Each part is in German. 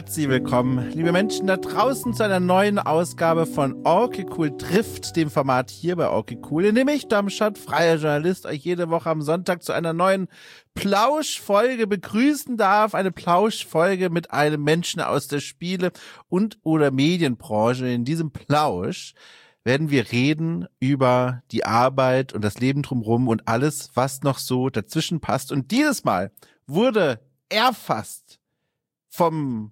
Herzlich willkommen, liebe Menschen da draußen, zu einer neuen Ausgabe von Okay Cool trifft, dem Format hier bei Okay Cool, in dem ich, Domschat, freier Journalist, euch jede Woche am Sonntag zu einer neuen Plauschfolge begrüßen darf. Eine Plauschfolge mit einem Menschen aus der Spiele- und oder Medienbranche. In diesem Plausch werden wir reden über die Arbeit und das Leben drumherum und alles, was noch so dazwischen passt. Und dieses Mal wurde erfasst vom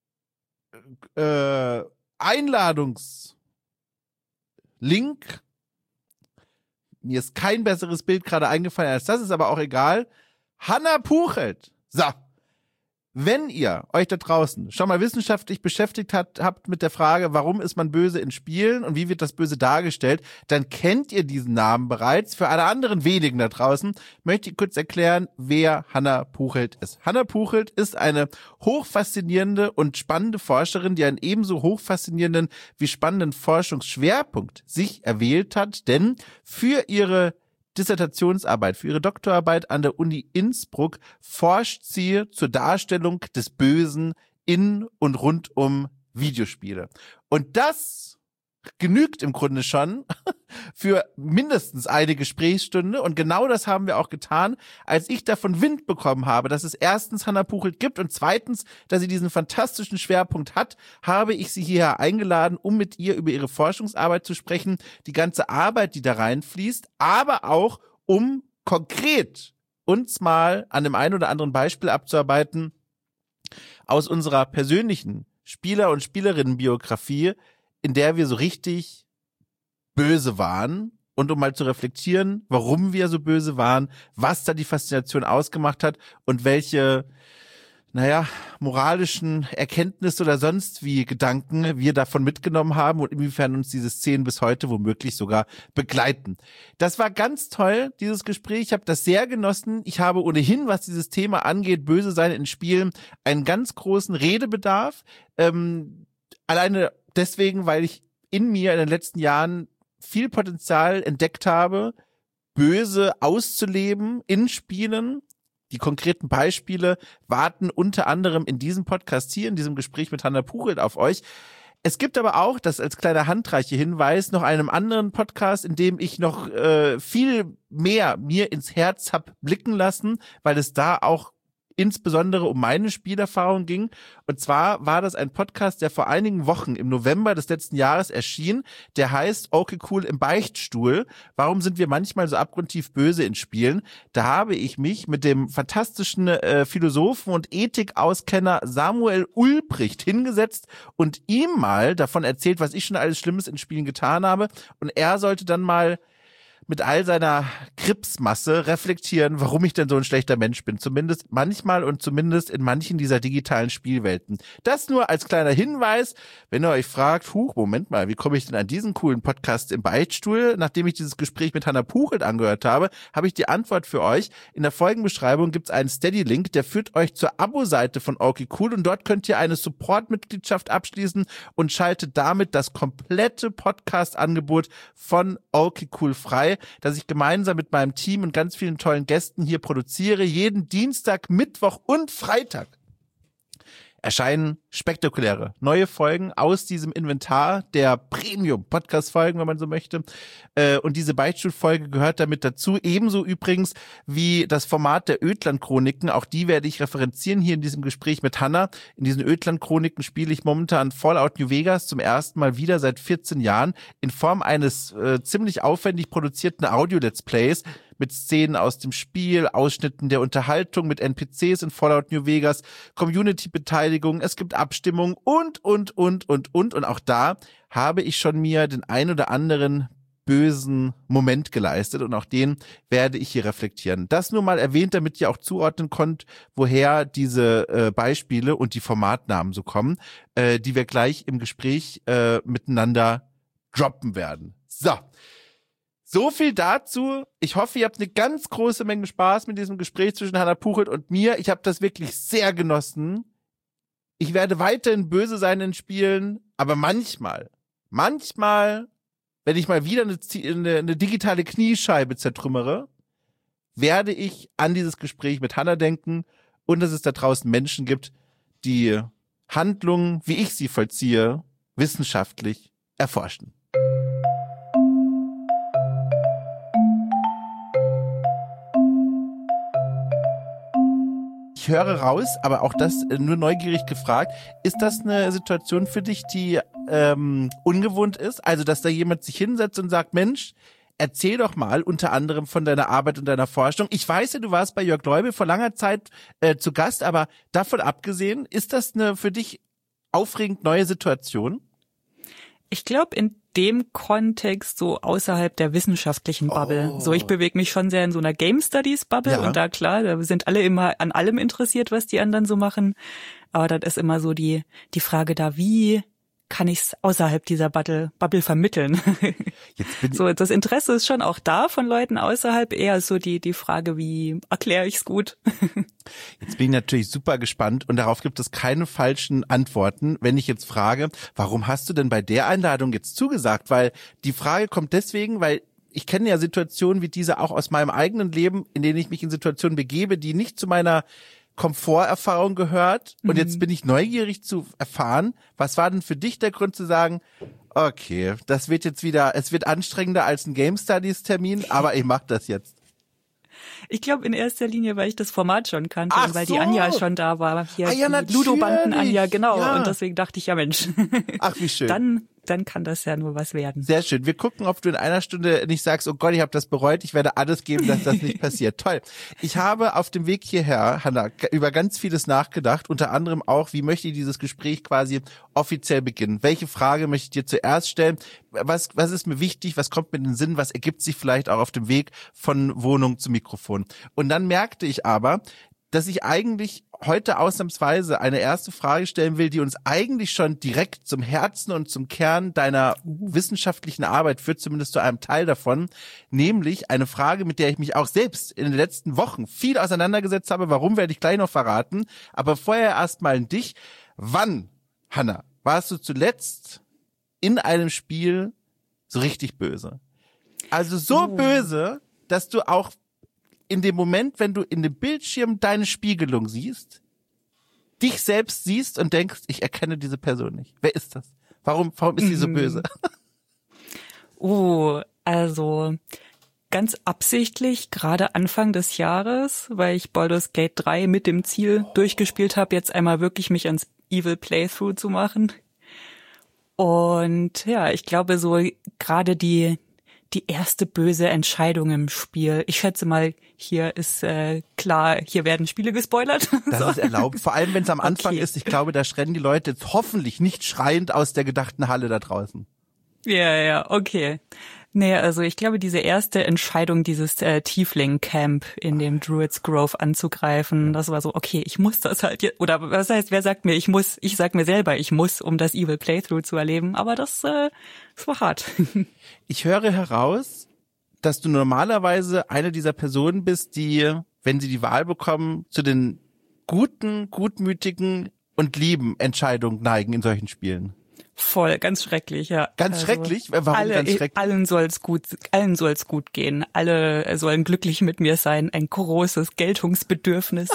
Einladungslink. Mir ist kein besseres Bild gerade eingefallen als das, ist aber auch egal. Hannah Puchelt. So. Wenn ihr euch da draußen schon mal wissenschaftlich beschäftigt habt mit der Frage, warum ist man böse in Spielen und wie wird das Böse dargestellt, dann kennt ihr diesen Namen bereits. Für alle anderen wenigen da draußen möchte ich kurz erklären, wer Hannah Puchelt ist. Hannah Puchelt ist eine hochfaszinierende und spannende Forscherin, die einen ebenso hochfaszinierenden wie spannenden Forschungsschwerpunkt sich erwählt hat, denn für ihre Dissertationsarbeit, für ihre Doktorarbeit an der Uni Innsbruck forscht sie zur Darstellung des Bösen in und rund um Videospiele. Und das genügt im Grunde schon für mindestens eine Gesprächsstunde. Und genau das haben wir auch getan, als ich davon Wind bekommen habe, dass es erstens Hannah Puchelt gibt und zweitens, dass sie diesen fantastischen Schwerpunkt hat, habe ich sie hierher eingeladen, um mit ihr über ihre Forschungsarbeit zu sprechen, die ganze Arbeit, die da reinfließt, aber auch um konkret uns mal an dem einen oder anderen Beispiel abzuarbeiten aus unserer persönlichen Spieler- und Spielerinnenbiografie, in der wir so richtig böse waren und um mal zu reflektieren, warum wir so böse waren, was da die Faszination ausgemacht hat und welche, moralischen Erkenntnisse oder sonst wie Gedanken wir davon mitgenommen haben und inwiefern uns diese Szenen bis heute womöglich sogar begleiten. Das war ganz toll, dieses Gespräch. Ich habe das sehr genossen. Ich habe ohnehin, was dieses Thema angeht, böse sein in Spielen, einen ganz großen Redebedarf. Alleine deswegen, weil ich in mir in den letzten Jahren viel Potenzial entdeckt habe, böse auszuleben in Spielen. Die konkreten Beispiele warten unter anderem in diesem Podcast hier, in diesem Gespräch mit Hannah Puchelt auf euch. Es gibt aber auch, das als kleiner handreiche Hinweis, noch einen anderen Podcast, in dem ich noch viel mehr mir ins Herz hab blicken lassen, weil es da auch insbesondere um meine Spielerfahrung ging. Und zwar war das ein Podcast, der vor einigen Wochen im November des letzten Jahres erschien. Der heißt Okay Cool im Beichtstuhl. Warum sind wir manchmal so abgrundtief böse in Spielen? Da habe ich mich mit dem fantastischen Philosophen und Ethikauskenner Samuel Ulbricht hingesetzt und ihm mal davon erzählt, was ich schon alles Schlimmes in Spielen getan habe. Und er sollte dann mal mit all seiner Kripsmasse reflektieren, warum ich denn so ein schlechter Mensch bin. Zumindest manchmal und zumindest in manchen dieser digitalen Spielwelten. Das nur als kleiner Hinweis, wenn ihr euch fragt, Moment mal, wie komme ich denn an diesen coolen Podcast im Beichtstuhl? Nachdem ich dieses Gespräch mit Hannah Puchelt angehört habe, habe ich die Antwort für euch. In der Folgenbeschreibung gibt es einen Steady-Link, der führt euch zur Abo-Seite von Okay Cool und dort könnt ihr eine Support-Mitgliedschaft abschließen und schaltet damit das komplette Podcast-Angebot von Okay Cool frei, das ich gemeinsam mit meinem Team und ganz vielen tollen Gästen hier produziere. Jeden Dienstag, Mittwoch und Freitag erscheinen spektakuläre neue Folgen aus diesem Inventar der Premium-Podcast-Folgen, wenn man so möchte. Und diese Beichtstuhl-Folge gehört damit dazu. Ebenso übrigens wie das Format der Ödland-Chroniken. Auch die werde ich referenzieren hier in diesem Gespräch mit Hannah. In diesen Ödland-Chroniken spiele ich momentan Fallout New Vegas zum ersten Mal wieder seit 14 Jahren in Form eines ziemlich aufwendig produzierten Audio-Let's Plays mit Szenen aus dem Spiel, Ausschnitten der Unterhaltung mit NPCs in Fallout New Vegas, Community-Beteiligung, es gibt Abstimmung und. Und auch da habe ich schon mir den ein oder anderen bösen Moment geleistet und auch den werde ich hier reflektieren. Das nur mal erwähnt, damit ihr auch zuordnen könnt, woher diese Beispiele und die Formatnamen so kommen, die wir gleich im Gespräch miteinander droppen werden. So viel dazu. Ich hoffe, ihr habt eine ganz große Menge Spaß mit diesem Gespräch zwischen Hannah Puchelt und mir. Ich habe das wirklich sehr genossen. Ich werde weiterhin böse sein in Spielen, aber manchmal, wenn ich mal wieder eine digitale Kniescheibe zertrümmere, werde ich an dieses Gespräch mit Hannah denken und dass es da draußen Menschen gibt, die Handlungen, wie ich sie vollziehe, wissenschaftlich erforschen. Ich höre raus, aber auch das nur neugierig gefragt, ist das eine Situation für dich, die ungewohnt ist? Also, dass da jemand sich hinsetzt und sagt, Mensch, erzähl doch mal unter anderem von deiner Arbeit und deiner Forschung. Ich weiß ja, du warst bei Jörg Leubel vor langer Zeit zu Gast, aber davon abgesehen, ist das eine für dich aufregend neue Situation? Ich glaube, in dem Kontext so außerhalb der wissenschaftlichen Bubble. So, ich bewege mich schon sehr in so einer Game Studies Bubble und da klar, da sind alle immer an allem interessiert, was die anderen so machen. Aber das ist immer so die Frage da, wie kann ich es außerhalb dieser Bubble vermitteln? So, das Interesse ist schon auch da von Leuten außerhalb, eher so die Frage, wie erkläre ich es gut? Jetzt bin ich natürlich super gespannt und darauf gibt es keine falschen Antworten, wenn ich jetzt frage, warum hast du denn bei der Einladung jetzt zugesagt? Weil die Frage kommt deswegen, weil ich kenne ja Situationen wie diese auch aus meinem eigenen Leben, in denen ich mich in Situationen begebe, die nicht zu meiner Komforterfahrung gehört. Und jetzt bin ich neugierig zu erfahren, was war denn für dich der Grund zu sagen, okay, das wird jetzt wieder, es wird anstrengender als ein Game Studies Termin, aber ich mach das jetzt. Ich glaube in erster Linie, weil ich das Format schon kannte und weil die Anja schon da war. Hier die Ludobanden-Anja, genau. Ja. Und deswegen dachte ich, ja Mensch. Ach, wie schön. Dann kann das ja nur was werden. Sehr schön. Wir gucken, ob du in einer Stunde nicht sagst, oh Gott, ich habe das bereut, ich werde alles geben, dass das nicht passiert. Toll. Ich habe auf dem Weg hierher, Hanna, über ganz vieles nachgedacht, unter anderem auch, wie möchte ich dieses Gespräch quasi offiziell beginnen? Welche Frage möchte ich dir zuerst stellen? Was ist mir wichtig? Was kommt mir in den Sinn? Was ergibt sich vielleicht auch auf dem Weg von Wohnung zu Mikrofon? Und dann merkte ich aber, dass ich eigentlich heute ausnahmsweise eine erste Frage stellen will, die uns eigentlich schon direkt zum Herzen und zum Kern deiner wissenschaftlichen Arbeit führt, zumindest zu einem Teil davon, nämlich eine Frage, mit der ich mich auch selbst in den letzten Wochen viel auseinandergesetzt habe. Warum, werde ich gleich noch verraten. Aber vorher erstmal an dich. Wann, Hanna, warst du zuletzt in einem Spiel so richtig böse? Also so böse, dass du auch in dem Moment, wenn du in dem Bildschirm deine Spiegelung siehst, dich selbst siehst und denkst, ich erkenne diese Person nicht. Wer ist das? Warum ist sie so böse? Also ganz absichtlich gerade Anfang des Jahres, weil ich Baldur's Gate 3 mit dem Ziel durchgespielt habe, jetzt einmal wirklich mich ans Evil Playthrough zu machen. Und ja, ich glaube so gerade die erste böse Entscheidung im Spiel. Ich schätze mal, hier ist klar, hier werden Spiele gespoilert. Das ist erlaubt, vor allem wenn es am Anfang ist. Ich glaube, da rennen die Leute jetzt hoffentlich nicht schreiend aus der gedachten Halle da draußen. Ja, okay. Nee, also ich glaube, diese erste Entscheidung, dieses Tiefling-Camp in dem Druids Grove anzugreifen, das war so, okay, ich muss das halt jetzt, oder was heißt, wer sagt mir, ich muss, ich sag mir selber, ich muss, um das Evil Playthrough zu erleben, aber das war hart. Ich höre heraus, dass du normalerweise eine dieser Personen bist, die, wenn sie die Wahl bekommen, zu den guten, gutmütigen und lieben Entscheidungen neigen in solchen Spielen. Voll, ganz schrecklich, ja. Ganz schrecklich? Warum ganz schrecklich? Allen soll's gut gehen. Alle sollen glücklich mit mir sein. Ein großes Geltungsbedürfnis.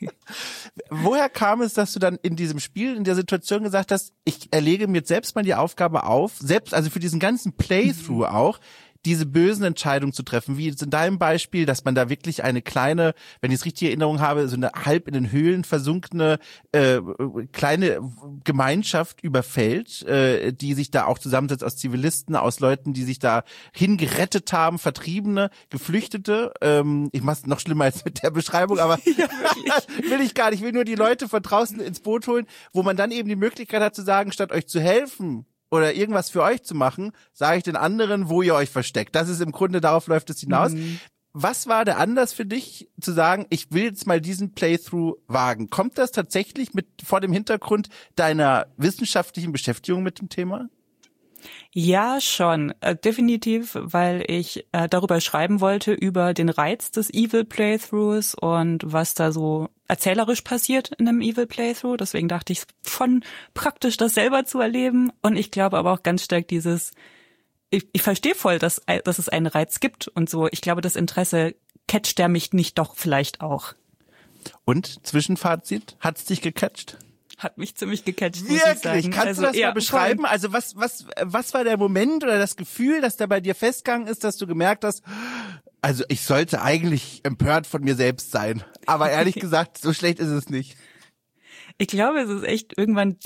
Woher kam es, dass du dann in diesem Spiel, in der Situation gesagt hast, ich erlege mir jetzt selbst mal die Aufgabe auf, selbst, also für diesen ganzen Playthrough auch, diese bösen Entscheidungen zu treffen, wie jetzt in deinem Beispiel, dass man da wirklich eine kleine, wenn ich es richtig in Erinnerung habe, so eine halb in den Höhlen versunkene kleine Gemeinschaft überfällt, die sich da auch zusammensetzt aus Zivilisten, aus Leuten, die sich da hingerettet haben, Vertriebene, Geflüchtete. Ich mach's noch schlimmer als mit der Beschreibung, aber ja, will ich gar nicht. Ich will nur die Leute von draußen ins Boot holen, wo man dann eben die Möglichkeit hat zu sagen, statt euch zu helfen, oder irgendwas für euch zu machen, sage ich den anderen, wo ihr euch versteckt. Das ist im Grunde, darauf läuft es hinaus. Was war der Anlass für dich, zu sagen, ich will jetzt mal diesen Playthrough wagen? Kommt das tatsächlich vor dem Hintergrund deiner wissenschaftlichen Beschäftigung mit dem Thema? Ja, schon, definitiv, weil ich darüber schreiben wollte, über den Reiz des Evil Playthroughs und was da so erzählerisch passiert in einem Evil Playthrough. Deswegen dachte ich, schon praktisch, das selber zu erleben. Und ich glaube aber auch ganz stark ich verstehe voll, dass es einen Reiz gibt und so. Ich glaube, das Interesse catcht der mich nicht doch vielleicht auch. Und Zwischenfazit, hat's dich gecatcht? Hat mich ziemlich gecatcht, muss ich sagen. Wirklich? Kannst du das mal beschreiben? Voll. Also was war der Moment oder das Gefühl, das da bei dir festgegangen ist, dass du gemerkt hast, also ich sollte eigentlich empört von mir selbst sein. Aber ehrlich gesagt, so schlecht ist es nicht. Ich glaube, es ist echt irgendwann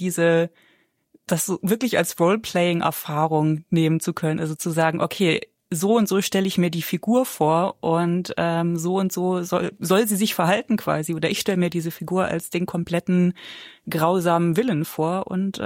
das so wirklich als Role-Playing-Erfahrung nehmen zu können. Also zu sagen, okay, so und so stelle ich mir die Figur vor und so und so soll sie sich verhalten quasi. Oder ich stelle mir diese Figur als den kompletten grausamen Willen vor und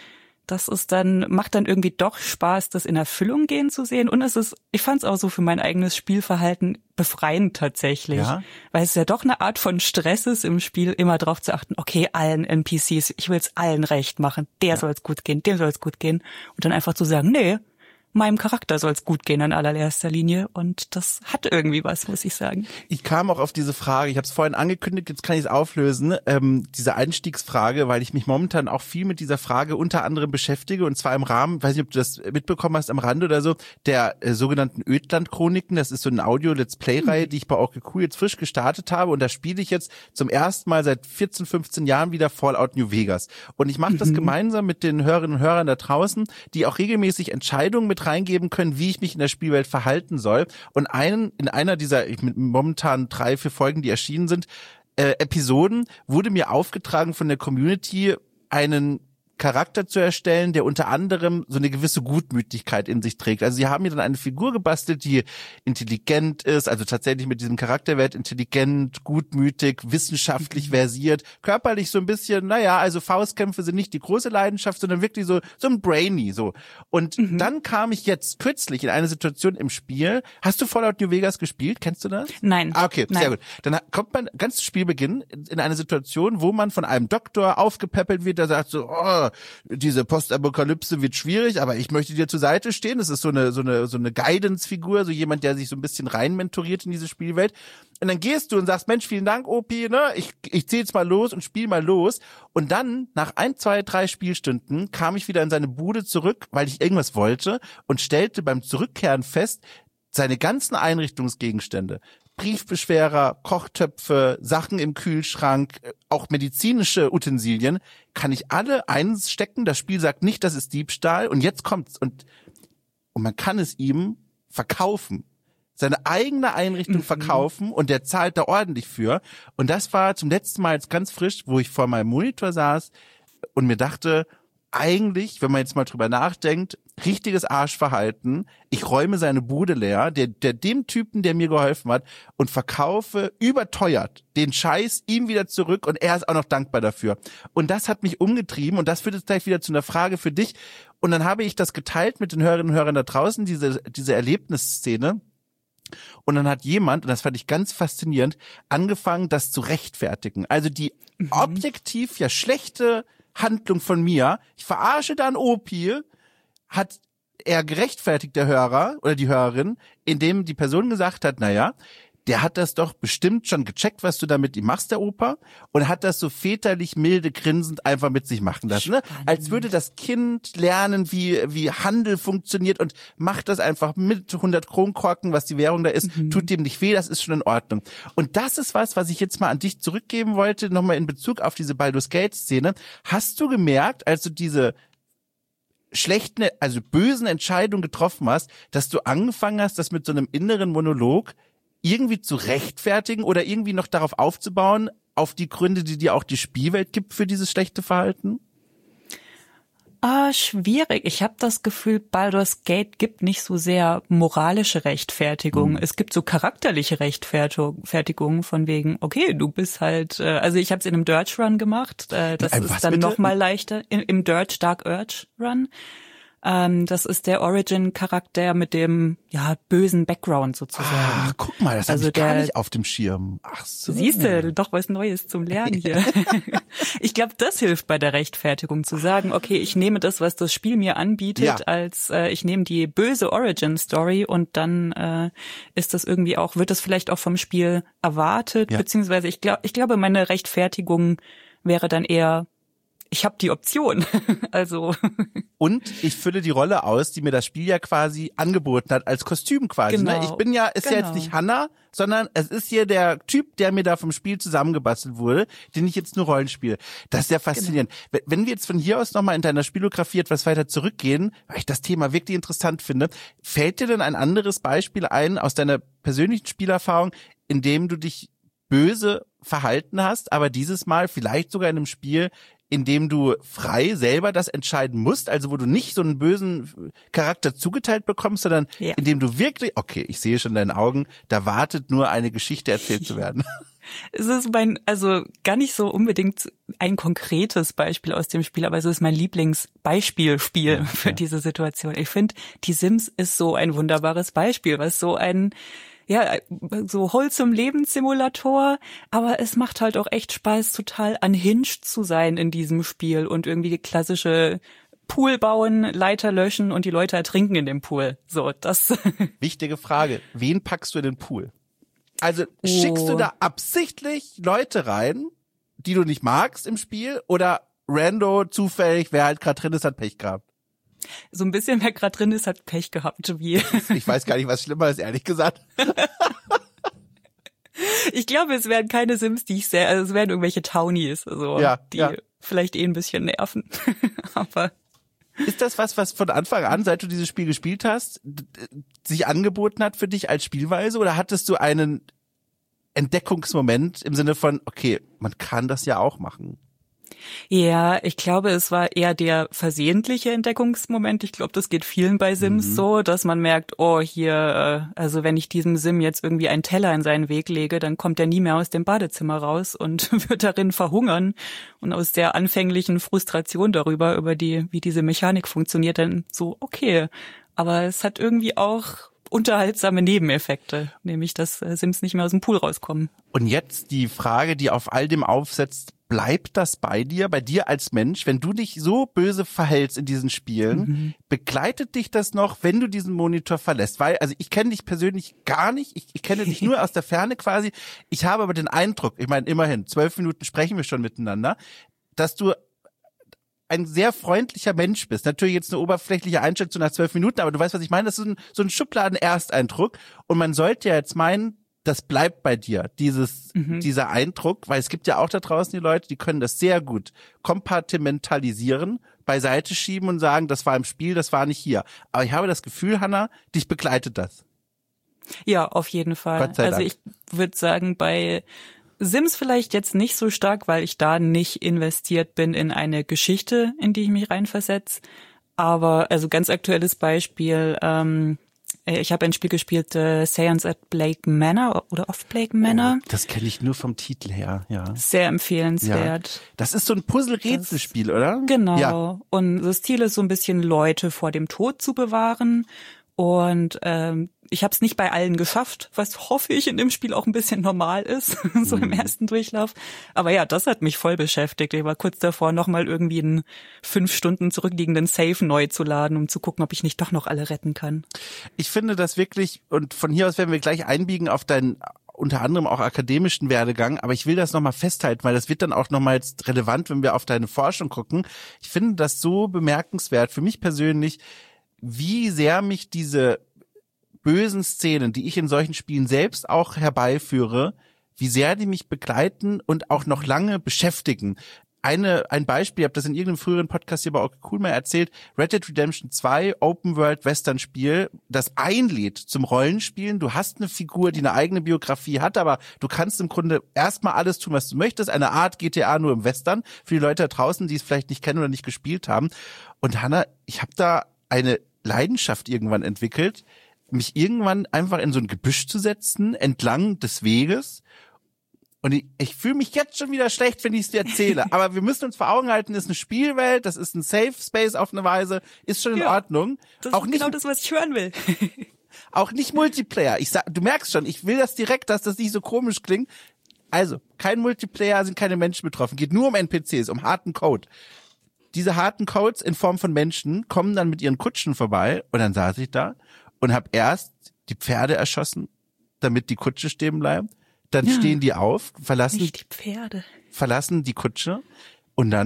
das macht dann irgendwie doch Spaß, das in Erfüllung gehen zu sehen. Und ich fand es auch so für mein eigenes Spielverhalten befreiend tatsächlich. Ja? Weil es ja doch eine Art von Stress ist im Spiel, immer drauf zu achten, okay, allen NPCs, ich will es allen recht machen, soll es gut gehen, dem soll es gut gehen. Und dann einfach zu sagen, nee, meinem Charakter soll es gut gehen in allererster Linie und das hat irgendwie was, muss ich sagen. Ich kam auch auf diese Frage, ich habe es vorhin angekündigt, jetzt kann ich es auflösen, diese Einstiegsfrage, weil ich mich momentan auch viel mit dieser Frage unter anderem beschäftige und zwar im Rahmen, weiß nicht, ob du das mitbekommen hast am Rande oder so, der sogenannten Ödland-Chroniken, das ist so eine Audio-Let's-Play-Reihe, die ich bei Orky Cool jetzt frisch gestartet habe und da spiele ich jetzt zum ersten Mal seit 14, 15 Jahren wieder Fallout New Vegas und ich mache das gemeinsam mit den Hörerinnen und Hörern da draußen, die auch regelmäßig Entscheidungen mit reingeben können, wie ich mich in der Spielwelt verhalten soll. Und in einer dieser momentan 3-4 Folgen, die erschienen sind, Episoden, wurde mir aufgetragen von der Community, einen Charakter zu erstellen, der unter anderem so eine gewisse Gutmütigkeit in sich trägt. Also sie haben mir dann eine Figur gebastelt, die intelligent ist, also tatsächlich mit diesem Charakterwert intelligent, gutmütig, wissenschaftlich versiert, körperlich so ein bisschen, also Faustkämpfe sind nicht die große Leidenschaft, sondern wirklich so ein Brainy, so. Und dann kam ich jetzt kürzlich in eine Situation im Spiel. Hast du Fallout New Vegas gespielt? Kennst du das? Nein. Okay, sehr gut. Dann kommt man ganz zu Spielbeginn in eine Situation, wo man von einem Doktor aufgepäppelt wird, der sagt so, diese Postapokalypse wird schwierig, aber ich möchte dir zur Seite stehen. Das ist so eine Guidance-Figur, so jemand, der sich so ein bisschen rein mentoriert in diese Spielwelt. Und dann gehst du und sagst, Mensch, vielen Dank, OP, ne? Ich zieh jetzt mal los und spiel mal los. Und dann, nach 1, 2, 3 Spielstunden, kam ich wieder in seine Bude zurück, weil ich irgendwas wollte und stellte beim Zurückkehren fest, seine ganzen Einrichtungsgegenstände, Briefbeschwerer, Kochtöpfe, Sachen im Kühlschrank, auch medizinische Utensilien, kann ich alle einstecken. Das Spiel sagt nicht, das ist Diebstahl. Und jetzt kommt's. Und man kann es ihm verkaufen. Seine eigene Einrichtung verkaufen und der zahlt da ordentlich für. Und das war zum letzten Mal jetzt ganz frisch, wo ich vor meinem Monitor saß und mir dachte, eigentlich, wenn man jetzt mal drüber nachdenkt, richtiges Arschverhalten. Ich räume seine Bude leer, dem Typen, der mir geholfen hat, und verkaufe überteuert den Scheiß ihm wieder zurück und er ist auch noch dankbar dafür. Und das hat mich umgetrieben und das führt jetzt gleich wieder zu einer Frage für dich. Und dann habe ich das geteilt mit den Hörerinnen und Hörern da draußen, diese Erlebnisszene. Und dann hat jemand, und das fand ich ganz faszinierend, angefangen, das zu rechtfertigen. Also die objektiv ja schlechte Handlung von mir, ich verarsche da einen Opi, hat er gerechtfertigt, der Hörer oder die Hörerin, indem die Person gesagt hat, der hat das doch bestimmt schon gecheckt, was du da mit ihm machst, der Opa, und hat das so väterlich milde grinsend einfach mit sich machen lassen, ne? Als würde das Kind lernen, wie Handel funktioniert und macht das einfach mit 100 Kronkorken, was die Währung da ist, tut dem nicht weh, das ist schon in Ordnung. Und das ist was ich jetzt mal an dich zurückgeben wollte, nochmal in Bezug auf diese Baldur's Gate-Szene. Hast du gemerkt, als du diese schlechten, also bösen Entscheidungen getroffen hast, dass du angefangen hast, das mit so einem inneren Monolog irgendwie zu rechtfertigen oder irgendwie noch darauf aufzubauen, auf die Gründe, die dir auch die Spielwelt gibt für dieses schlechte Verhalten? Schwierig. Ich habe das Gefühl, Baldur's Gate gibt nicht so sehr moralische Rechtfertigung. Es gibt so charakterliche Rechtfertigung von wegen, okay, du bist halt, also ich habe es in einem Dirge Run gemacht, das ist dann nochmal leichter, im Dirge Dark Urge Run. Das ist der Origin-Charakter mit dem bösen Background sozusagen. Ach, guck mal, das habe ich gar nicht auf dem Schirm. Ach so. Siehst du, doch was Neues zum Lernen hier. Ich glaube, das hilft bei der Rechtfertigung, zu sagen, okay, ich nehme das, was das Spiel mir anbietet, als ich nehme die böse Origin-Story und dann ist das irgendwie auch, wird das vielleicht auch vom Spiel erwartet, beziehungsweise ich glaube, meine Rechtfertigung wäre dann eher ich habe die Option. Also. Und ich fülle die Rolle aus, die mir das Spiel ja quasi angeboten hat, als Kostüm quasi. Genau. Ne? Ich bin ja, ist ja jetzt nicht Hannah, sondern es ist hier der Typ, der mir da vom Spiel zusammengebastelt wurde, den ich jetzt nur Rollen spiele. Das ist sehr faszinierend. Genau. Wenn wir jetzt von hier aus nochmal in deiner Spielografie etwas weiter zurückgehen, weil ich das Thema wirklich interessant finde, fällt dir denn ein anderes Beispiel ein aus deiner persönlichen Spielerfahrung, in dem du dich böse verhalten hast, aber dieses Mal vielleicht sogar in einem Spiel, in dem du frei selber das entscheiden musst, also wo du nicht so einen bösen Charakter zugeteilt bekommst, sondern in dem du wirklich, okay, ich sehe schon in deinen Augen, da wartet nur eine Geschichte erzählt zu werden. Es ist also gar nicht so unbedingt ein konkretes Beispiel aus dem Spiel, aber es ist mein Lieblingsbeispielspiel für diese Situation. Ich finde, die Sims ist so ein wunderbares Beispiel, was so so wholesome Lebenssimulator, aber es macht halt auch echt Spaß, total unhinged zu sein in diesem Spiel und irgendwie klassische Pool bauen, Leiter löschen und die Leute ertrinken in dem Pool. So, das. Wichtige Frage. Wen packst du in den Pool? Also schickst du da absichtlich Leute rein, die du nicht magst im Spiel, oder rando, zufällig, wer halt gerade drin ist, hat Pech gehabt? So ein bisschen, wer gerade drin ist, hat Pech gehabt. Wie. Ich weiß gar nicht, was schlimmer ist, ehrlich gesagt. Ich glaube, es werden keine Sims, es werden irgendwelche Townies, die vielleicht ein bisschen nerven. Aber ist das was von Anfang an, seit du dieses Spiel gespielt hast, sich angeboten hat für dich als Spielweise, oder hattest du einen Entdeckungsmoment im Sinne von, okay, man kann das ja auch machen? Ja, ich glaube, es war eher der versehentliche Entdeckungsmoment. Ich glaube, das geht vielen bei Sims so, dass man merkt, oh, hier, also wenn ich diesem Sim jetzt irgendwie einen Teller in seinen Weg lege, dann kommt er nie mehr aus dem Badezimmer raus und wird darin verhungern. Und aus der anfänglichen Frustration darüber, wie diese Mechanik funktioniert, dann so, okay. Aber es hat irgendwie auch unterhaltsame Nebeneffekte, nämlich dass Sims nicht mehr aus dem Pool rauskommen. Und jetzt die Frage, die auf all dem aufsetzt, bleibt das bei dir als Mensch, wenn du dich so böse verhältst in diesen Spielen, begleitet dich das noch, wenn du diesen Monitor verlässt? Weil, also ich kenne dich persönlich gar nicht, ich kenne dich nur aus der Ferne quasi, ich habe aber den Eindruck, ich meine immerhin, 12 Minuten sprechen wir schon miteinander, dass du ein sehr freundlicher Mensch bist. Natürlich jetzt eine oberflächliche Einschätzung nach 12 Minuten, aber du weißt, was ich meine. Das ist so ein Schubladen-Ersteindruck. Und man sollte ja jetzt meinen, das bleibt bei dir, dieser Eindruck, weil es gibt ja auch da draußen die Leute, die können das sehr gut kompartimentalisieren, beiseite schieben und sagen, das war im Spiel, das war nicht hier. Aber ich habe das Gefühl, Hannah, dich begleitet das. Ja, auf jeden Fall. Gott sei Dank. Also ich würde sagen, bei Sims vielleicht jetzt nicht so stark, weil ich da nicht investiert bin in eine Geschichte, in die ich mich reinversetze. Aber, also ganz aktuelles Beispiel, ich habe ein Spiel gespielt, Seance at Blake Manor oder Off Blake Manor. Oh, das kenne ich nur vom Titel her, ja. Sehr empfehlenswert. Ja. Das ist so ein Puzzle-Rätselspiel, oder? Genau. Ja. Und das Ziel ist so ein bisschen Leute vor dem Tod zu bewahren. Und ich habe es nicht bei allen geschafft, was hoffe ich in dem Spiel auch ein bisschen normal ist, so im ersten Durchlauf. Aber ja, das hat mich voll beschäftigt. Ich war kurz davor, nochmal irgendwie einen 5 Stunden zurückliegenden Save neu zu laden, um zu gucken, ob ich nicht doch noch alle retten kann. Ich finde das wirklich, und von hier aus werden wir gleich einbiegen auf deinen unter anderem auch akademischen Werdegang, aber ich will das nochmal festhalten, weil das wird dann auch nochmal jetzt relevant, wenn wir auf deine Forschung gucken. Ich finde das so bemerkenswert, für mich persönlich, wie sehr mich diese bösen Szenen, die ich in solchen Spielen selbst auch herbeiführe, wie sehr die mich begleiten und auch noch lange beschäftigen. Ein Beispiel, ich habe das in irgendeinem früheren Podcast hier bei Okay Cool mal erzählt, Red Dead Redemption 2, Open World Western Spiel, das einlädt zum Rollenspielen. Du hast eine Figur, die eine eigene Biografie hat, aber du kannst im Grunde erstmal alles tun, was du möchtest. Eine Art GTA nur im Western, für die Leute da draußen, die es vielleicht nicht kennen oder nicht gespielt haben. Und Hannah, ich habe da eine Leidenschaft irgendwann entwickelt, mich irgendwann einfach in so ein Gebüsch zu setzen, entlang des Weges. Und ich fühle mich jetzt schon wieder schlecht, wenn ich es dir erzähle. Aber wir müssen uns vor Augen halten, das ist eine Spielwelt, das ist ein Safe Space auf eine Weise, ist schon in Ordnung. Das auch ist nicht, genau das, was ich hören will. Auch nicht Multiplayer. Du merkst schon, ich will das direkt, dass das nicht so komisch klingt. Also, kein Multiplayer, sind keine Menschen betroffen. Geht nur um NPCs, um harten Code. Diese harten Codes in Form von Menschen kommen dann mit ihren Kutschen vorbei und dann saß ich da und habe erst die Pferde erschossen, damit die Kutsche stehen bleibt. Dann stehen die auf, verlassen die Kutsche und dann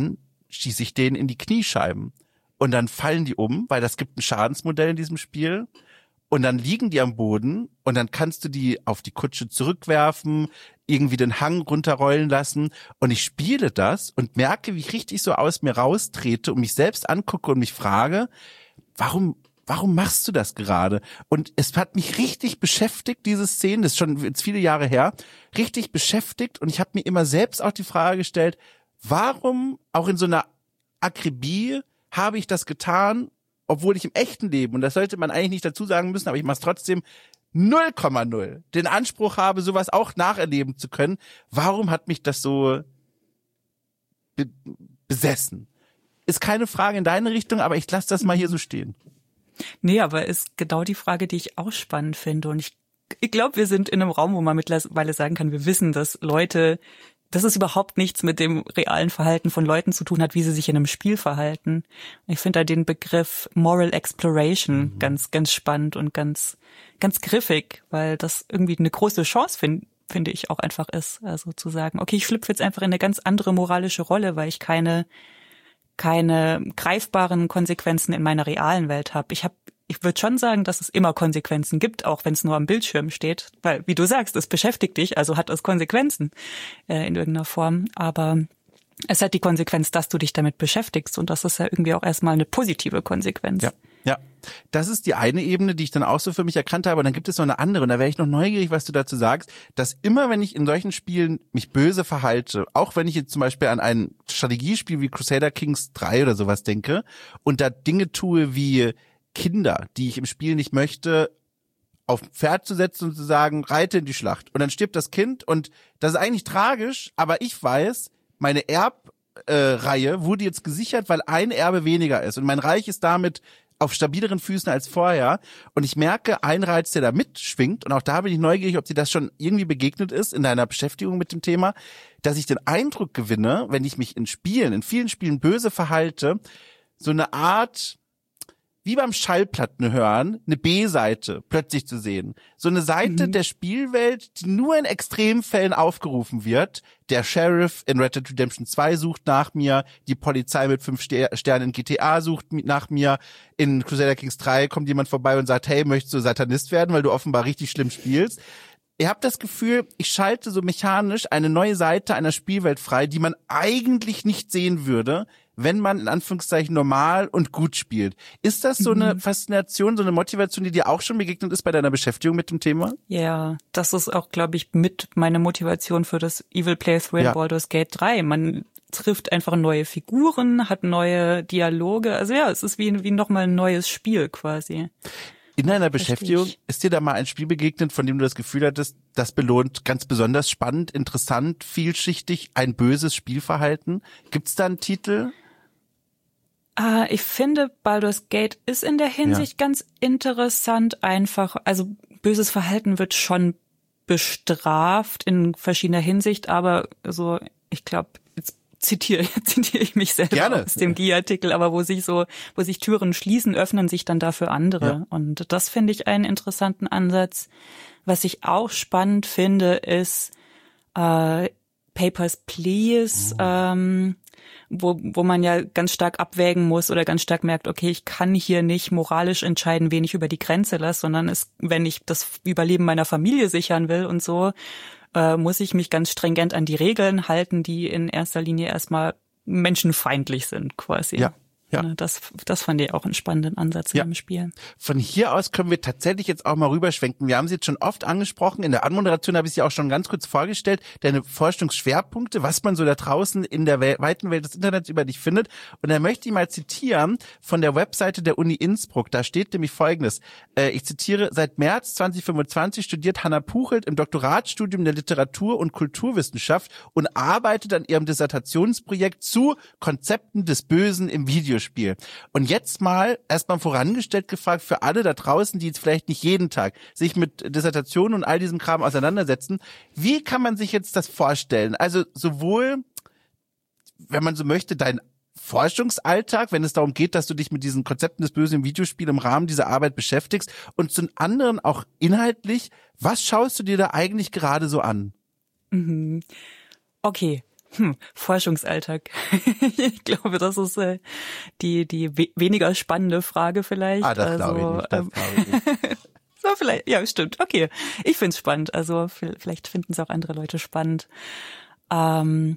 schieße ich denen in die Kniescheiben. Und dann fallen die um, weil das gibt ein Schadensmodell in diesem Spiel. Und dann liegen die am Boden und dann kannst du die auf die Kutsche zurückwerfen, irgendwie den Hang runterrollen lassen. Und ich spiele das und merke, wie ich richtig so aus mir raustrete und mich selbst angucke und mich frage, warum machst du das gerade? Und es hat mich richtig beschäftigt, diese Szene, das ist schon jetzt viele Jahre her, richtig beschäftigt. Und ich habe mir immer selbst auch die Frage gestellt, warum auch in so einer Akribie habe ich das getan, obwohl ich im echten Leben, und das sollte man eigentlich nicht dazu sagen müssen, aber ich mache es trotzdem 0,0, den Anspruch habe, sowas auch nacherleben zu können. Warum hat mich das so besessen? Ist keine Frage in deine Richtung, aber ich lasse das mal hier so stehen. Nee, aber ist genau die Frage, die ich auch spannend finde. Und ich glaube, wir sind in einem Raum, wo man mittlerweile sagen kann, wir wissen, dass es überhaupt nichts mit dem realen Verhalten von Leuten zu tun hat, wie sie sich in einem Spiel verhalten. Ich finde da den Begriff Moral Exploration ganz, ganz spannend und ganz, ganz griffig, weil das irgendwie eine große Chance finde ich auch einfach ist. Also zu sagen, okay, ich schlüpfe jetzt einfach in eine ganz andere moralische Rolle, weil ich keine greifbaren Konsequenzen in meiner realen Welt habe. Ich würde schon sagen, dass es immer Konsequenzen gibt, auch wenn es nur am Bildschirm steht, weil, wie du sagst, es beschäftigt dich, also hat es Konsequenzen in irgendeiner Form, aber es hat die Konsequenz, dass du dich damit beschäftigst und das ist ja irgendwie auch erstmal eine positive Konsequenz. Ja, das ist die eine Ebene, die ich dann auch so für mich erkannt habe. Und dann gibt es noch eine andere. Und da wäre ich noch neugierig, was du dazu sagst, dass immer, wenn ich in solchen Spielen mich böse verhalte, auch wenn ich jetzt zum Beispiel an ein Strategiespiel wie Crusader Kings 3 oder sowas denke und da Dinge tue wie Kinder, die ich im Spiel nicht möchte, auf ein Pferd zu setzen und zu sagen, reite in die Schlacht. Und dann stirbt das Kind und das ist eigentlich tragisch, aber ich weiß, meine Erbreihe wurde jetzt gesichert, weil ein Erbe weniger ist. Und mein Reich ist damit auf stabileren Füßen als vorher. Und ich merke, ein Reiz, der da mitschwingt, und auch da bin ich neugierig, ob dir das schon irgendwie begegnet ist in deiner Beschäftigung mit dem Thema, dass ich den Eindruck gewinne, wenn ich mich in vielen Spielen böse verhalte, so eine Art, wie beim Schallplatten hören, eine B-Seite plötzlich zu sehen. So eine Seite der Spielwelt, die nur in Extremfällen aufgerufen wird. Der Sheriff in Red Dead Redemption 2 sucht nach mir, die Polizei mit 5 Sternen in GTA sucht nach mir, in Crusader Kings 3 kommt jemand vorbei und sagt, hey, möchtest du Satanist werden, weil du offenbar richtig schlimm spielst. Ihr habt das Gefühl, ich schalte so mechanisch eine neue Seite einer Spielwelt frei, die man eigentlich nicht sehen würde, wenn man in Anführungszeichen normal und gut spielt. Ist das so eine Faszination, so eine Motivation, die dir auch schon begegnet ist bei deiner Beschäftigung mit dem Thema? Ja, das ist auch, glaube ich, mit meiner Motivation für das Evil Playthrough in Baldur's Gate 3. Man trifft einfach neue Figuren, hat neue Dialoge. Also ja, es ist wie nochmal ein neues Spiel quasi. In deiner Beschäftigung ist dir da mal ein Spiel begegnet, von dem du das Gefühl hattest, das belohnt ganz besonders spannend, interessant, vielschichtig, ein böses Spielverhalten? Gibt's da einen Titel? Ich finde, Baldur's Gate ist in der Hinsicht ganz interessant einfach. Also böses Verhalten wird schon bestraft in verschiedener Hinsicht, aber so, ich glaube, jetzt zitiere ich mich selber Gerne. Aus dem GUI-Artikel, aber wo sich Türen schließen, öffnen sich dann dafür andere. Ja. Und das finde ich einen interessanten Ansatz. Was ich auch spannend finde, ist Papers, Please, wo man ja ganz stark abwägen muss oder ganz stark merkt, okay, ich kann hier nicht moralisch entscheiden, wen ich über die Grenze lasse, sondern wenn ich das Überleben meiner Familie sichern will und so, muss ich mich ganz stringent an die Regeln halten, die in erster Linie erstmal menschenfeindlich sind, quasi. Ja. Das fand ich auch einen spannenden Ansatz in dem Spiel. Von hier aus können wir tatsächlich jetzt auch mal rüberschwenken. Wir haben sie jetzt schon oft angesprochen. In der Anmoderation habe ich sie auch schon ganz kurz vorgestellt. Deine Forschungsschwerpunkte, was man so da draußen in der weiten Welt des Internets über dich findet. Und da möchte ich mal zitieren von der Webseite der Uni Innsbruck. Da steht nämlich Folgendes. Ich zitiere, seit März 2025 studiert Hanna Puchelt im Doktoratsstudium der Literatur- und Kulturwissenschaft und arbeitet an ihrem Dissertationsprojekt zu Konzepten des Bösen im Videospiel. Und jetzt mal erstmal vorangestellt gefragt für alle da draußen, die jetzt vielleicht nicht jeden Tag sich mit Dissertationen und all diesem Kram auseinandersetzen. Wie kann man sich jetzt das vorstellen? Also sowohl, wenn man so möchte, dein Forschungsalltag, wenn es darum geht, dass du dich mit diesen Konzepten des Bösen im Videospiel im Rahmen dieser Arbeit beschäftigst und zum anderen auch inhaltlich, was schaust du dir da eigentlich gerade so an? Okay. Forschungsalltag. Ich glaube, das ist die weniger spannende Frage vielleicht. Das glaube ich nicht. So, vielleicht, ja, stimmt. Okay. Ich find's spannend. Also vielleicht finden es auch andere Leute spannend. Also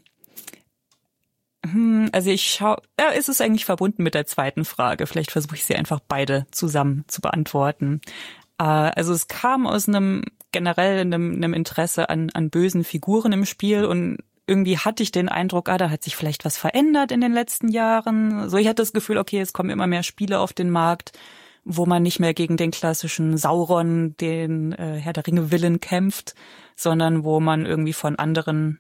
es ist eigentlich verbunden mit der zweiten Frage. Vielleicht versuche ich sie einfach beide zusammen zu beantworten. Also es kam aus einem Interesse an bösen Figuren im Spiel und irgendwie hatte ich den Eindruck, da hat sich vielleicht was verändert in den letzten Jahren. So, ich hatte das Gefühl, okay, es kommen immer mehr Spiele auf den Markt, wo man nicht mehr gegen den klassischen Sauron, den Herr der Ringe-Villain kämpft, sondern wo man irgendwie von anderen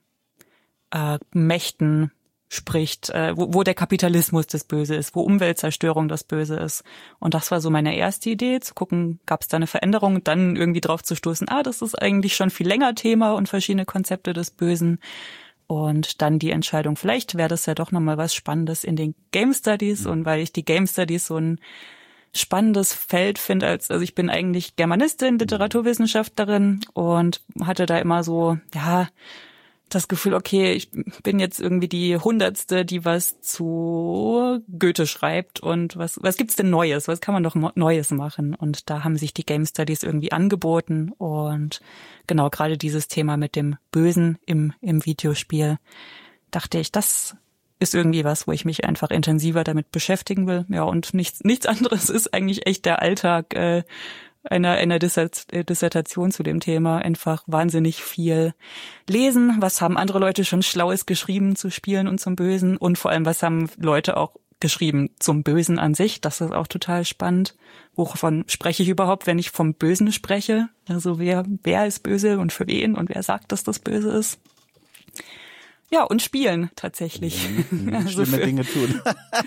Mächten spricht, wo der Kapitalismus das Böse ist, wo Umweltzerstörung das Böse ist. Und das war so meine erste Idee, zu gucken, gab es da eine Veränderung, und dann irgendwie drauf zu stoßen, das ist eigentlich schon viel länger Thema und verschiedene Konzepte des Bösen. Und dann die Entscheidung, vielleicht wäre das ja doch nochmal was Spannendes in den Game Studies. Und weil ich die Game Studies so ein spannendes Feld finde, also ich bin eigentlich Germanistin, Literaturwissenschaftlerin und hatte da immer so, das Gefühl, okay, ich bin jetzt irgendwie die 100. die was zu Goethe schreibt, und was gibt's denn Neues? Was kann man doch Neues machen? Und da haben sich die Game Studies irgendwie angeboten, und genau, gerade dieses Thema mit dem Bösen im Videospiel, dachte ich, das ist irgendwie was, wo ich mich einfach intensiver damit beschäftigen will. Ja, und nichts anderes ist eigentlich echt der Alltag einer Dissertation zu dem Thema. Einfach wahnsinnig viel lesen. Was haben andere Leute schon Schlaues geschrieben zu Spielen und zum Bösen? Und vor allem, was haben Leute auch geschrieben zum Bösen an sich? Das ist auch total spannend. Wovon spreche ich überhaupt, wenn ich vom Bösen spreche? Also wer ist böse und für wen und wer sagt, dass das böse ist? Ja, und spielen tatsächlich. Also schlimme Dinge tun.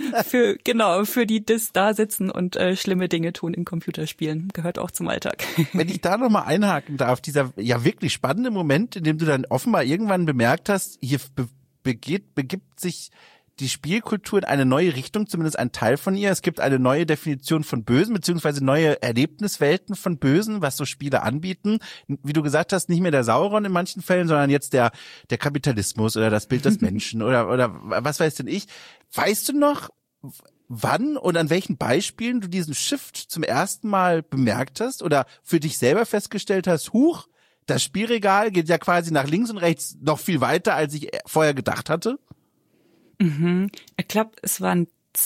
für die da sitzen und schlimme Dinge tun in Computerspielen. Gehört auch zum Alltag. Wenn ich da nochmal einhaken darf, dieser ja wirklich spannende Moment, in dem du dann offenbar irgendwann bemerkt hast, hier begibt sich die Spielkultur in eine neue Richtung, zumindest ein Teil von ihr. Es gibt eine neue Definition von Bösen, beziehungsweise neue Erlebniswelten von Bösen, was so Spiele anbieten. Wie du gesagt hast, nicht mehr der Sauron in manchen Fällen, sondern jetzt der Kapitalismus oder das Bild des Menschen oder was weiß denn ich. Weißt du noch, wann und an welchen Beispielen du diesen Shift zum ersten Mal bemerkt hast oder für dich selber festgestellt hast, huch, das Spielregal geht ja quasi nach links und rechts noch viel weiter, als ich vorher gedacht hatte? Ich glaube, es waren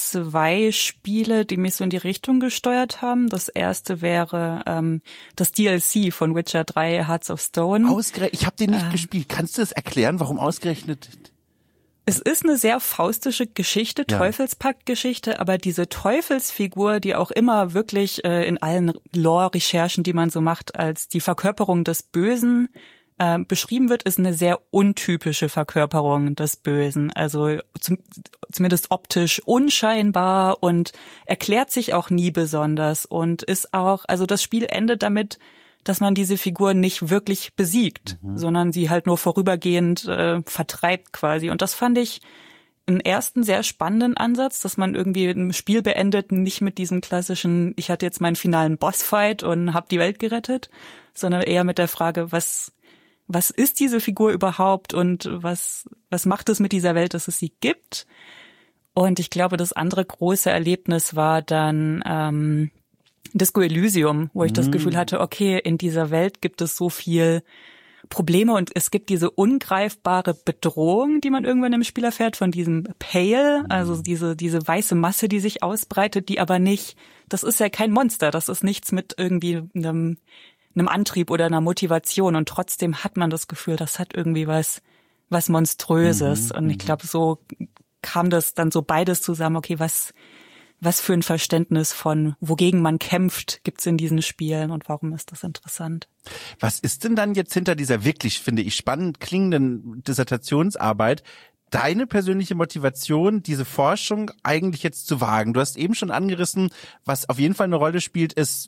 2 Spiele, die mich so in die Richtung gesteuert haben. Das erste wäre das DLC von Witcher 3, Hearts of Stone. Ich habe den nicht gespielt. Kannst du das erklären, warum ausgerechnet? Es ist eine sehr faustische Geschichte, ja. Teufelspakt-Geschichte, aber diese Teufelsfigur, die auch immer wirklich in allen Lore-Recherchen, die man so macht, als die Verkörperung des Bösen beschrieben wird, ist eine sehr untypische Verkörperung des Bösen. Also zumindest optisch unscheinbar und erklärt sich auch nie besonders und ist auch, also das Spiel endet damit, dass man diese Figur nicht wirklich besiegt, sondern sie halt nur vorübergehend vertreibt quasi. Und das fand ich einen ersten sehr spannenden Ansatz, dass man irgendwie ein Spiel beendet, nicht mit diesem klassischen, ich hatte jetzt meinen finalen Bossfight und habe die Welt gerettet, sondern eher mit der Frage, was ist diese Figur überhaupt und was macht es mit dieser Welt, dass es sie gibt? Und ich glaube, das andere große Erlebnis war dann Disco Elysium, wo ich das Gefühl hatte, okay, in dieser Welt gibt es so viel Probleme und es gibt diese ungreifbare Bedrohung, die man irgendwann im Spiel erfährt, von diesem Pale, also diese weiße Masse, die sich ausbreitet, die aber nicht, das ist ja kein Monster, das ist nichts mit irgendwie einem Antrieb oder einer Motivation und trotzdem hat man das Gefühl, das hat irgendwie was Monströses und ich glaube, so kam das dann so beides zusammen, okay, was für ein Verständnis von wogegen man kämpft gibt's in diesen Spielen und warum ist das interessant? Was ist denn dann jetzt hinter dieser wirklich, finde ich, spannend klingenden Dissertationsarbeit deine persönliche Motivation, diese Forschung eigentlich jetzt zu wagen? Du hast eben schon angerissen, was auf jeden Fall eine Rolle spielt, ist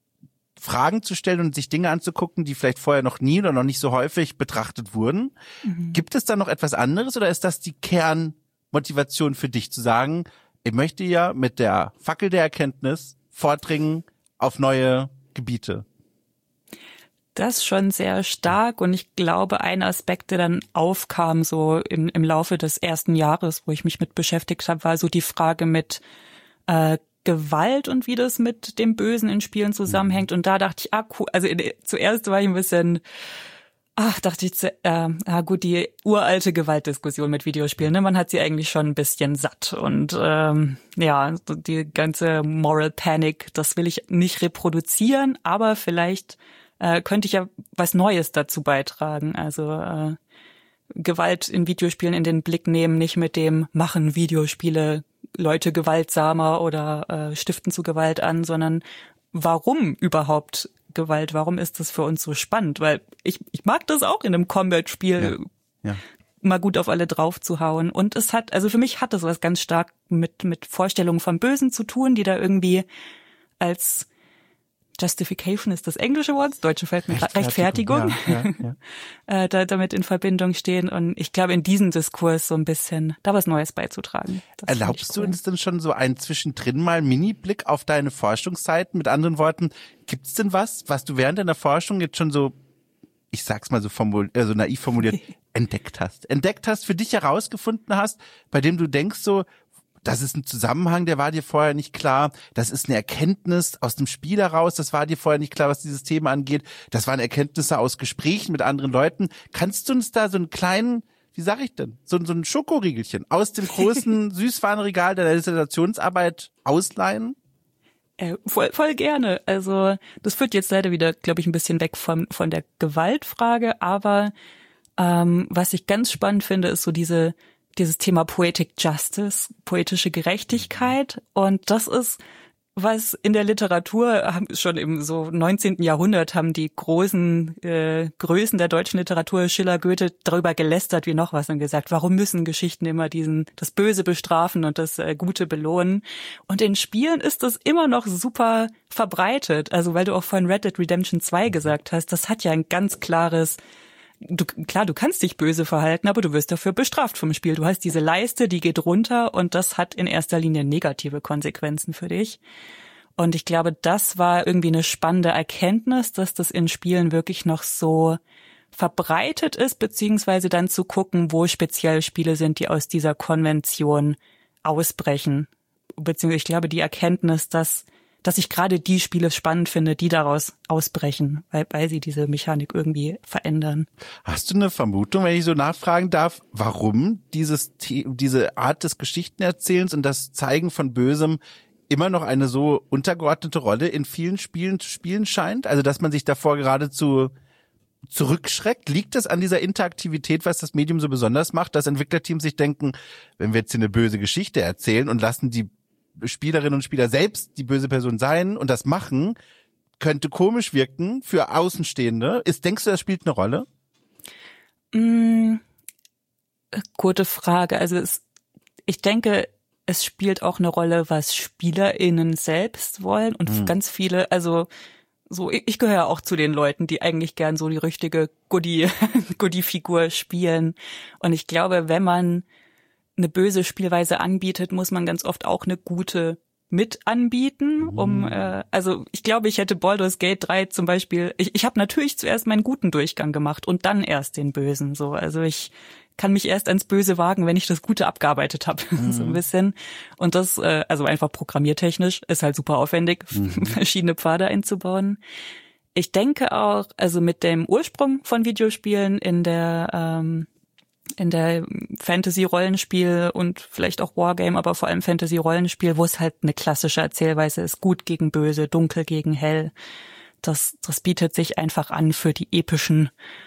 Fragen zu stellen und sich Dinge anzugucken, die vielleicht vorher noch nie oder noch nicht so häufig betrachtet wurden. Gibt es da noch etwas anderes oder ist das die Kernmotivation für dich, zu sagen, ich möchte ja mit der Fackel der Erkenntnis vordringen auf neue Gebiete? Das schon sehr stark und ich glaube, ein Aspekt, der dann aufkam so im Laufe des ersten Jahres, wo ich mich mit beschäftigt habe, war so die Frage mit Gewalt und wie das mit dem Bösen in Spielen zusammenhängt. Und da dachte ich, cool. Also zuerst war ich ein bisschen, gut, die uralte Gewaltdiskussion mit Videospielen, ne? Man hat sie eigentlich schon ein bisschen satt. Und die ganze Moral Panic, das will ich nicht reproduzieren, aber vielleicht könnte ich ja was Neues dazu beitragen. Also Gewalt in Videospielen in den Blick nehmen, nicht mit dem machen Videospiele Leute gewaltsamer oder stiften zu Gewalt an, sondern warum überhaupt Gewalt? Warum ist das für uns so spannend? Weil ich mag das auch in einem Combat-Spiel, mal gut auf alle drauf zu hauen. Und es hat, also für mich hat das was ganz stark mit Vorstellungen vom Bösen zu tun, die da irgendwie als Justification ist das englische Wort, das deutsche fällt mir gerade Rechtfertigung, damit in Verbindung stehen. Und ich glaube, in diesem Diskurs so ein bisschen da was Neues beizutragen. Erlaubst du uns denn schon so einen zwischendrin mal Mini-Blick auf deine Forschungszeiten? Mit anderen Worten, gibt's denn was du während deiner Forschung jetzt schon so, ich sag's mal so naiv formuliert, entdeckt hast, für dich herausgefunden hast, bei dem du denkst so, das ist ein Zusammenhang, der war dir vorher nicht klar. Das ist eine Erkenntnis aus dem Spiel heraus. Das war dir vorher nicht klar, was dieses Thema angeht. Das waren Erkenntnisse aus Gesprächen mit anderen Leuten. Kannst du uns da so einen kleinen, wie sag ich denn, so ein Schokoriegelchen aus dem großen Süßwarenregal deiner Dissertationsarbeit ausleihen? Voll gerne. Also das führt jetzt leider wieder, glaube ich, ein bisschen weg von der Gewaltfrage. Aber was ich ganz spannend finde, ist so dieses Thema Poetic Justice, poetische Gerechtigkeit. Und das ist, was in der Literatur, schon im so 19. Jahrhundert haben die großen Größen der deutschen Literatur, Schiller, Goethe, darüber gelästert wie noch was und gesagt, warum müssen Geschichten immer das Böse bestrafen und das Gute belohnen? Und in Spielen ist das immer noch super verbreitet. Also weil du auch vorhin Red Dead Redemption 2 gesagt hast, das hat ja ein ganz klares, du kannst dich böse verhalten, aber du wirst dafür bestraft vom Spiel. Du hast diese Leiste, die geht runter und das hat in erster Linie negative Konsequenzen für dich. Und ich glaube, das war irgendwie eine spannende Erkenntnis, dass das in Spielen wirklich noch so verbreitet ist, beziehungsweise dann zu gucken, wo speziell Spiele sind, die aus dieser Konvention ausbrechen. Beziehungsweise ich glaube, die Erkenntnis, dass ich gerade die Spiele spannend finde, die daraus ausbrechen, weil sie diese Mechanik irgendwie verändern. Hast du eine Vermutung, wenn ich so nachfragen darf, warum diese Art des Geschichtenerzählens und das Zeigen von Bösem immer noch eine so untergeordnete Rolle in vielen Spielen zu spielen scheint? Also, dass man sich davor geradezu zurückschreckt? Liegt das an dieser Interaktivität, was das Medium so besonders macht, dass Entwicklerteams sich denken, wenn wir jetzt hier eine böse Geschichte erzählen und lassen die Spielerinnen und Spieler selbst die böse Person sein und das machen, könnte komisch wirken für Außenstehende. Denkst du, das spielt eine Rolle? Gute Frage. Also ich denke, es spielt auch eine Rolle, was SpielerInnen selbst wollen und ganz viele, also so, ich gehöre auch zu den Leuten, die eigentlich gern so die richtige Goodie-Figur spielen. Und ich glaube, wenn man eine böse Spielweise anbietet, muss man ganz oft auch eine gute mit anbieten, also ich glaube, ich hätte Baldur's Gate 3 zum Beispiel, ich habe natürlich zuerst meinen guten Durchgang gemacht und dann erst den bösen, so, also ich kann mich erst ans Böse wagen, wenn ich das Gute abgearbeitet habe, so ein bisschen. Und das, also einfach programmiertechnisch, ist halt super aufwendig, verschiedene Pfade einzubauen. Ich denke auch, also mit dem Ursprung von Videospielen in der Fantasy-Rollenspiel und vielleicht auch Wargame, aber vor allem Fantasy-Rollenspiel, wo es halt eine klassische Erzählweise ist, gut gegen böse, dunkel gegen hell. Das bietet sich einfach an für die epischen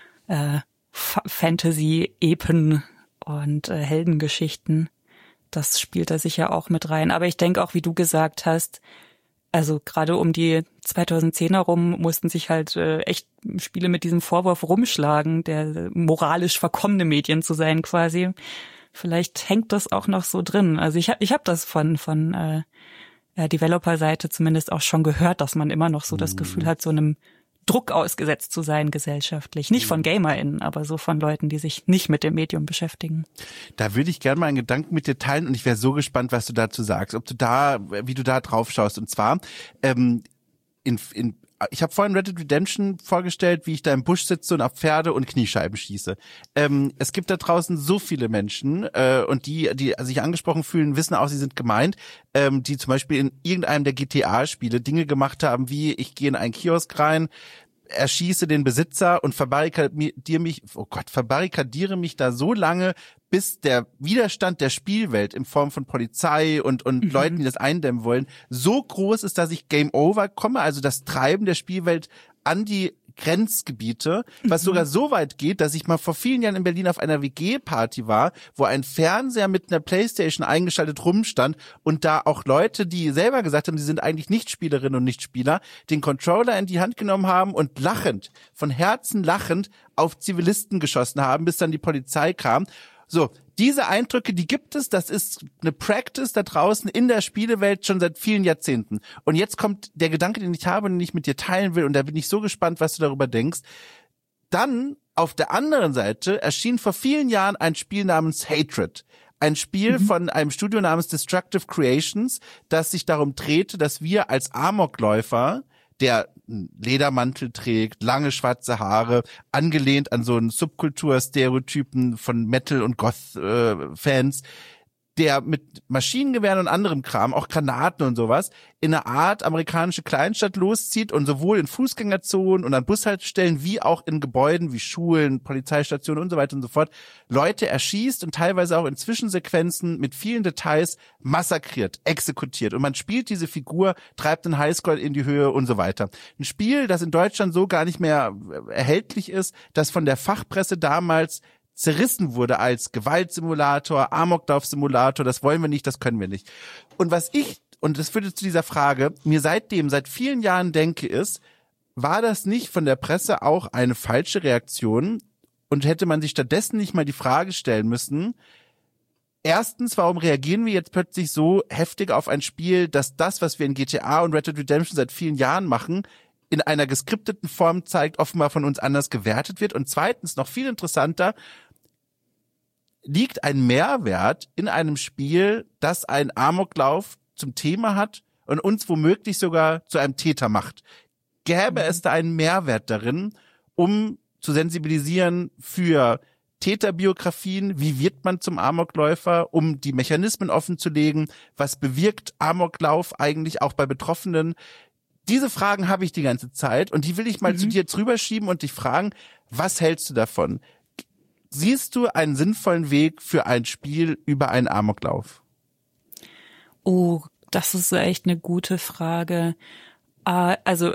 Fantasy-Epen und Heldengeschichten. Das spielt da sicher auch mit rein. Aber ich denke auch, wie du gesagt hast, also gerade um die 2010er rum mussten sich halt echt Spiele mit diesem Vorwurf rumschlagen, der moralisch verkommene Medien zu sein quasi. Vielleicht hängt das auch noch so drin. Also ich hab das von Developer-Seite zumindest auch schon gehört, dass man immer noch so das Gefühl hat, so einem Druck ausgesetzt zu sein gesellschaftlich. Nicht von GamerInnen, aber so von Leuten, die sich nicht mit dem Medium beschäftigen. Da würde ich gerne mal einen Gedanken mit dir teilen und ich wäre so gespannt, was du dazu sagst, wie du da drauf schaust. Und zwar ich habe vorhin Red Dead Redemption vorgestellt, wie ich da im Busch sitze und auf Pferde und Kniescheiben schieße. Es gibt da draußen so viele Menschen und die sich angesprochen fühlen, wissen auch, sie sind gemeint, die zum Beispiel in irgendeinem der GTA-Spiele Dinge gemacht haben, wie ich gehe in einen Kiosk rein, erschieße den Besitzer und verbarrikadiere mich da so lange, bis der Widerstand der Spielwelt in Form von Polizei und Leuten, die das eindämmen wollen, so groß ist, dass ich Game Over komme, also das Treiben der Spielwelt an die Grenzgebiete, was sogar so weit geht, dass ich mal vor vielen Jahren in Berlin auf einer WG-Party war, wo ein Fernseher mit einer Playstation eingeschaltet rumstand und da auch Leute, die selber gesagt haben, sie sind eigentlich nicht Spielerinnen und nicht Spieler, den Controller in die Hand genommen haben und lachend, von Herzen lachend auf Zivilisten geschossen haben, bis dann die Polizei kam. So, diese Eindrücke, die gibt es, das ist eine Practice da draußen in der Spielewelt schon seit vielen Jahrzehnten. Und jetzt kommt der Gedanke, den ich habe und den ich mit dir teilen will, und da bin ich so gespannt, was du darüber denkst. Dann, auf der anderen Seite, erschien vor vielen Jahren ein Spiel namens Hatred. Ein Spiel von einem Studio namens Destructive Creations, das sich darum drehte, dass wir als Amokläufer, der einen Ledermantel trägt, lange schwarze Haare, angelehnt an so einen Subkultur-Stereotypen von Metal- und Goth-Fans, der mit Maschinengewehren und anderem Kram, auch Granaten und sowas, in eine Art amerikanische Kleinstadt loszieht und sowohl in Fußgängerzonen und an Bushaltestellen wie auch in Gebäuden wie Schulen, Polizeistationen und so weiter und so fort Leute erschießt und teilweise auch in Zwischensequenzen mit vielen Details massakriert, exekutiert. Und man spielt diese Figur, treibt den Highscore in die Höhe und so weiter. Ein Spiel, das in Deutschland so gar nicht mehr erhältlich ist, das von der Fachpresse damals zerrissen wurde als Gewaltsimulator, Amoklauf-Simulator, das wollen wir nicht, das können wir nicht. Und und das führt jetzt zu dieser Frage, mir seit vielen Jahren denke, ist, war das nicht von der Presse auch eine falsche Reaktion und hätte man sich stattdessen nicht mal die Frage stellen müssen, erstens, warum reagieren wir jetzt plötzlich so heftig auf ein Spiel, dass das, was wir in GTA und Red Dead Redemption seit vielen Jahren machen, in einer geskripteten Form zeigt, offenbar von uns anders gewertet wird. Und zweitens, noch viel interessanter, liegt ein Mehrwert in einem Spiel, das einen Amoklauf zum Thema hat und uns womöglich sogar zu einem Täter macht. Gäbe es da einen Mehrwert darin, um zu sensibilisieren für Täterbiografien, wie wird man zum Amokläufer, um die Mechanismen offenzulegen, was bewirkt Amoklauf eigentlich auch bei Betroffenen? Diese Fragen habe ich die ganze Zeit und die will ich mal zu dir jetzt rüberschieben und dich fragen, was hältst du davon? Siehst du einen sinnvollen Weg für ein Spiel über einen Amoklauf? Oh, das ist echt eine gute Frage. Also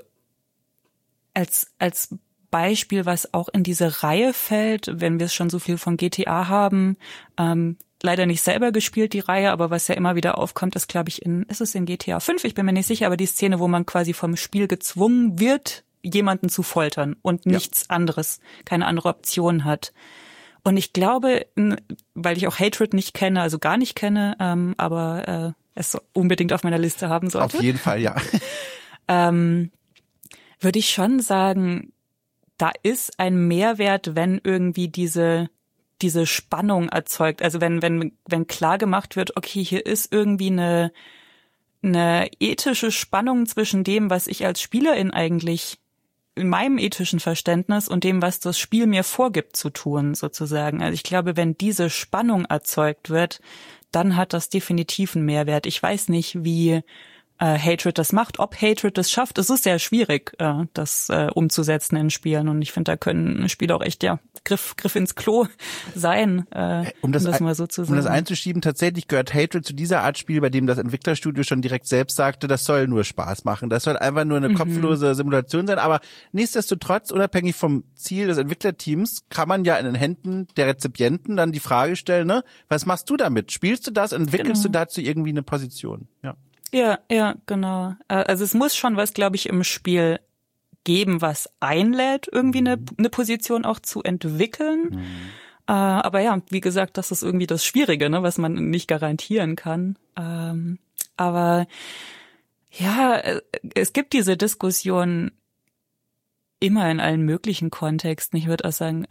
als Beispiel, was auch in diese Reihe fällt, wenn wir es schon so viel von GTA haben, leider nicht selber gespielt, die Reihe, aber was ja immer wieder aufkommt, ist, glaube ich, ist es in GTA 5? Ich bin mir nicht sicher, aber die Szene, wo man quasi vom Spiel gezwungen wird, jemanden zu foltern und nichts anderes, keine andere Option hat. Und ich glaube, weil ich auch Hatred nicht kenne, also gar nicht kenne, aber es unbedingt auf meiner Liste haben sollte. Auf jeden Fall, ja. Würde ich schon sagen, da ist ein Mehrwert, wenn irgendwie diese Spannung erzeugt. Also wenn klar gemacht wird, okay, hier ist irgendwie eine ethische Spannung zwischen dem, was ich als Spielerin eigentlich in meinem ethischen Verständnis und dem, was das Spiel mir vorgibt zu tun, sozusagen. Also ich glaube, wenn diese Spannung erzeugt wird, dann hat das definitiv einen Mehrwert. Ich weiß nicht, wie Hatred das macht, ob Hatred das schafft. Es ist sehr schwierig, das umzusetzen in Spielen. Und ich finde, da können Spiele auch echt Griff ins Klo sein, um das mal so zu sagen. Um das einzuschieben, tatsächlich gehört Hatred zu dieser Art Spiel, bei dem das Entwicklerstudio schon direkt selbst sagte, das soll nur Spaß machen. Das soll einfach nur eine kopflose Simulation sein. Aber nichtsdestotrotz, unabhängig vom Ziel des Entwicklerteams, kann man ja in den Händen der Rezipienten dann die Frage stellen, ne, was machst du damit? Spielst du das? Entwickelst du dazu irgendwie eine Position? Ja, genau. Also es muss schon was, glaube ich, im Spiel geben, was einlädt, irgendwie eine Position auch zu entwickeln. Aber ja, wie gesagt, das ist irgendwie das Schwierige, ne, was man nicht garantieren kann. Aber ja, es gibt diese Diskussion immer in allen möglichen Kontexten. Ich würde auch sagen,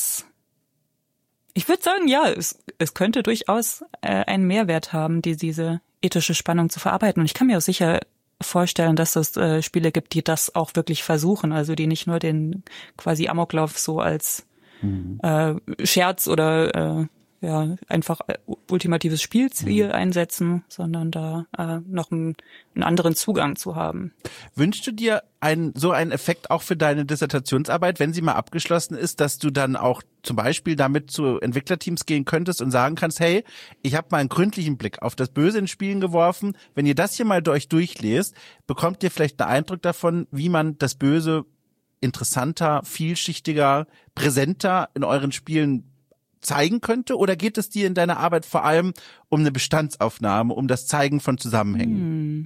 ich würde sagen, ja, es könnte durchaus einen Mehrwert haben, diese ethische Spannung zu verarbeiten. Und ich kann mir auch sicher vorstellen, dass es Spiele gibt, die das auch wirklich versuchen, also die nicht nur den quasi Amoklauf so als Scherz oder einfach ultimatives Spielziel einsetzen, sondern da noch einen anderen Zugang zu haben. Wünschst du dir so einen Effekt auch für deine Dissertationsarbeit, wenn sie mal abgeschlossen ist, dass du dann auch zum Beispiel damit zu Entwicklerteams gehen könntest und sagen kannst, hey, ich habe mal einen gründlichen Blick auf das Böse in Spielen geworfen. Wenn ihr das hier mal durchlest, bekommt ihr vielleicht einen Eindruck davon, wie man das Böse interessanter, vielschichtiger, präsenter in euren Spielen zeigen könnte? Oder geht es dir in deiner Arbeit vor allem um eine Bestandsaufnahme, um das Zeigen von Zusammenhängen?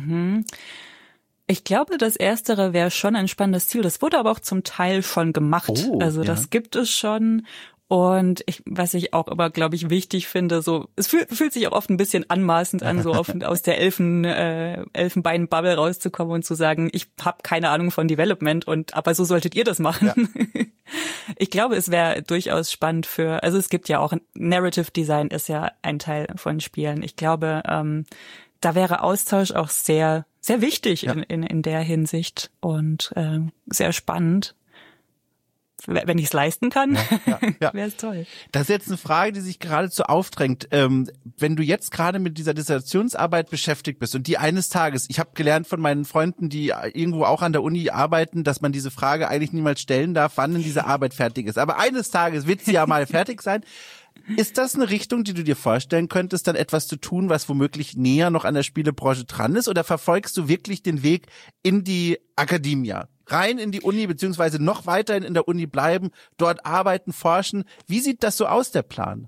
Ich glaube, das Erstere wäre schon ein spannendes Ziel. Das wurde aber auch zum Teil schon gemacht. Das gibt es schon. Und was ich auch aber, glaube ich, wichtig finde, so, es fühlt sich auch oft ein bisschen anmaßend an, so aus der Elfenbein-Bubble rauszukommen und zu sagen, ich habe keine Ahnung von Development aber so solltet ihr das machen. Ja. Ich glaube, es wäre durchaus spannend also es gibt ja auch, Narrative Design ist ja ein Teil von Spielen. Ich glaube, da wäre Austausch auch sehr, sehr wichtig in der Hinsicht und sehr spannend. Wenn ich es leisten kann, wäre es toll. Das ist jetzt eine Frage, die sich geradezu aufdrängt. Wenn du jetzt gerade mit dieser Dissertationsarbeit beschäftigt bist und die eines Tages, ich habe gelernt von meinen Freunden, die irgendwo auch an der Uni arbeiten, dass man diese Frage eigentlich niemals stellen darf, wann denn diese Arbeit fertig ist. Aber eines Tages wird sie ja mal fertig sein. Ist das eine Richtung, die du dir vorstellen könntest, dann etwas zu tun, was womöglich näher noch an der Spielebranche dran ist? Oder verfolgst du wirklich den Weg in die Akademie? Rein in die Uni, beziehungsweise noch weiterhin in der Uni bleiben, dort arbeiten, forschen. Wie sieht das so aus, der Plan?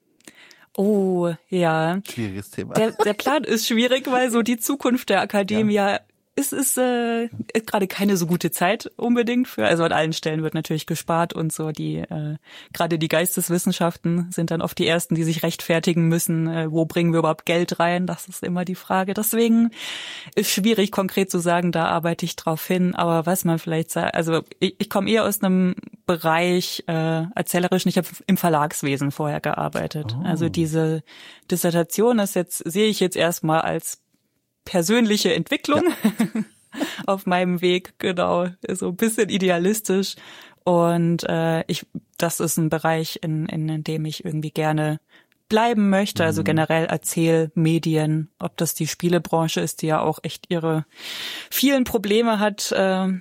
Oh, ja. Schwieriges Thema. Der Plan ist schwierig, weil so die Zukunft der Akademie es ist gerade keine so gute Zeit unbedingt also an allen Stellen wird natürlich gespart und so gerade die Geisteswissenschaften sind dann oft die ersten, die sich rechtfertigen müssen, wo bringen wir überhaupt Geld rein, das ist immer die Frage. Deswegen ist schwierig konkret zu sagen, da arbeite ich drauf hin, aber was man vielleicht sagt, also ich komme eher aus einem Bereich erzählerisch, ich habe im Verlagswesen vorher gearbeitet. Also diese Dissertation sehe ich jetzt erstmal als persönliche Entwicklung auf meinem Weg, genau, so ein bisschen idealistisch und das ist ein Bereich, in dem ich irgendwie gerne bleiben möchte, also generell Erzählmedien, ob das die Spielebranche ist, die ja auch echt ihre vielen Probleme hat, kann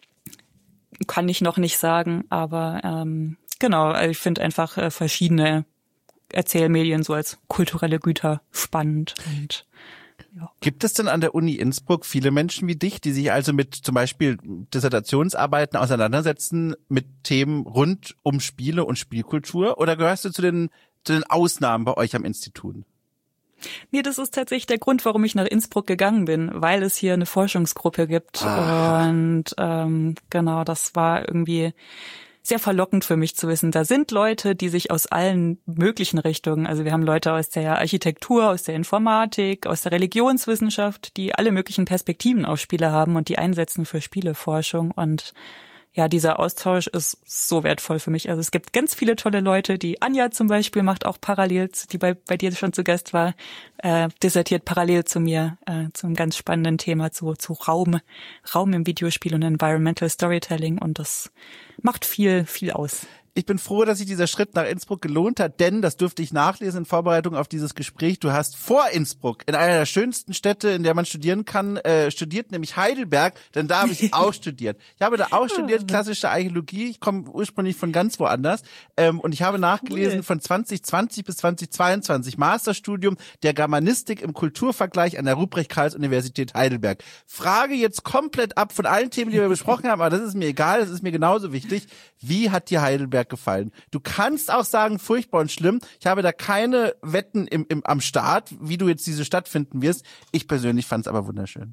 ich noch nicht sagen, aber genau, ich finde einfach verschiedene Erzählmedien so als kulturelle Güter spannend und Gibt es denn an der Uni Innsbruck viele Menschen wie dich, die sich also mit zum Beispiel Dissertationsarbeiten auseinandersetzen mit Themen rund um Spiele und Spielkultur? Oder gehörst du zu den Ausnahmen bei euch am Institut? Nee, das ist tatsächlich der Grund, warum ich nach Innsbruck gegangen bin, weil es hier eine Forschungsgruppe gibt. Und genau, das war irgendwie sehr verlockend für mich zu wissen. Da sind Leute, die sich aus allen möglichen Richtungen, also wir haben Leute aus der Architektur, aus der Informatik, aus der Religionswissenschaft, die alle möglichen Perspektiven auf Spiele haben und die einsetzen für Spieleforschung. Und ja, dieser Austausch ist so wertvoll für mich. Also es gibt ganz viele tolle Leute, die Anja zum Beispiel macht auch parallel, die bei dir schon zu Gast war, dissertiert parallel zu mir, zu einem ganz spannenden Thema zu Raum im Videospiel und Environmental Storytelling und das macht viel, viel aus. Ich bin froh, dass sich dieser Schritt nach Innsbruck gelohnt hat, denn, das durfte ich nachlesen in Vorbereitung auf dieses Gespräch, du hast vor Innsbruck, in einer der schönsten Städte, in der man studieren kann, studiert, nämlich Heidelberg, denn da habe ich auch studiert. Ich habe da auch studiert, klassische Archäologie, ich komme ursprünglich von ganz woanders und ich habe nachgelesen von 2020 bis 2022, Masterstudium der Germanistik im Kulturvergleich an der Ruprecht-Karls-Universität Heidelberg. Frage jetzt komplett ab von allen Themen, die wir besprochen haben, aber das ist mir egal, das ist mir genauso wichtig. Wie hat dir Heidelberg gefallen? Du kannst auch sagen, furchtbar und schlimm. Ich habe da keine Wetten am Start, wie du jetzt diese Stadt finden wirst. Ich persönlich fand es aber wunderschön.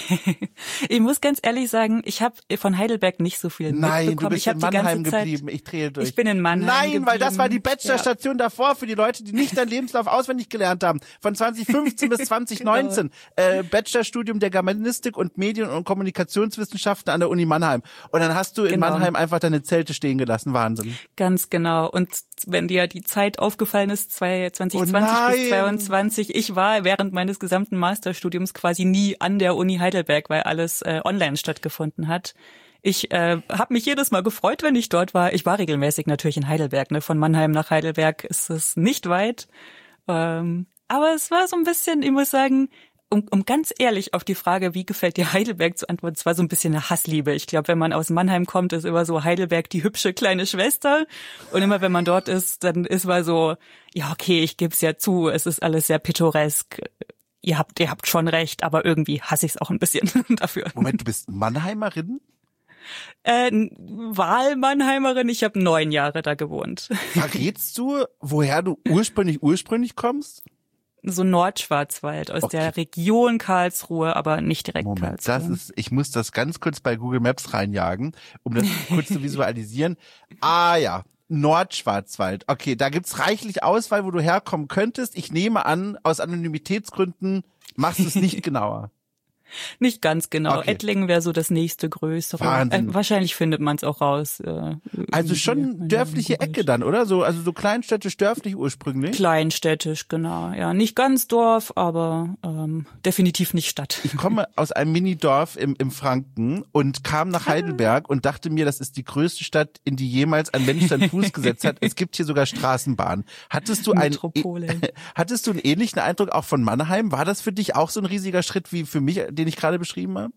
Ich muss ganz ehrlich sagen, ich habe von Heidelberg nicht so viel mitbekommen. Nein, du bist in Mannheim geblieben. Ich drehe durch. Ich bin in Mannheim geblieben. Weil das war die Bachelorstation davor für die Leute, die nicht deinen Lebenslauf auswendig gelernt haben. Von 2015 bis 2019. Bachelorstudium der Germanistik und Medien- und Kommunikationswissenschaften an der Uni Mannheim. Und dann hast du in Mannheim einfach deine Zelte stehen gelassen. Wahnsinn. Ganz genau. Und wenn dir die Zeit aufgefallen ist, 2020 bis 2022, ich war während meines gesamten Masterstudiums quasi nie an der Uni Heidelberg, weil alles online stattgefunden hat. Ich habe mich jedes Mal gefreut, wenn ich dort war. Ich war regelmäßig natürlich in Heidelberg, ne? Von Mannheim nach Heidelberg ist es nicht weit. Aber es war so ein bisschen, ich muss sagen, um ganz ehrlich auf die Frage, wie gefällt dir Heidelberg zu antworten, es war so ein bisschen eine Hassliebe. Ich glaube, wenn man aus Mannheim kommt, ist immer so Heidelberg die hübsche kleine Schwester. Und immer wenn man dort ist, dann ist man so, ja okay, ich gebe es ja zu, es ist alles sehr pittoresk. Ihr habt schon recht, aber irgendwie hasse ich es auch ein bisschen dafür. Moment, du bist Mannheimerin? Wahlmannheimerin, ich habe 9 Jahre da gewohnt. Verrätst du, woher du ursprünglich kommst? So Nordschwarzwald, aus der Region Karlsruhe, aber nicht direkt Karlsruhe. Ich muss das ganz kurz bei Google Maps reinjagen, um das kurz zu visualisieren. Ah ja, Nordschwarzwald. Okay, da gibt's reichlich Auswahl, wo du herkommen könntest. Ich nehme an, aus Anonymitätsgründen machst du es nicht genauer. Nicht ganz genau. Okay. Ettlingen wäre so das nächste größere. Wahnsinn. Wahrscheinlich findet man es auch raus. Also schon dörfliche Ecke dann, oder? Also so kleinstädtisch, dörflich ursprünglich? Kleinstädtisch, genau. Ja, nicht ganz Dorf, aber definitiv nicht Stadt. Ich komme aus einem Minidorf im Franken und kam nach Heidelberg und dachte mir, das ist die größte Stadt, in die jemals ein Mensch seinen Fuß gesetzt hat. Es gibt hier sogar Straßenbahnen. Hattest du einen ähnlichen Eindruck auch von Mannheim? War das für dich auch so ein riesiger Schritt wie für mich, den ich gerade beschrieben habe?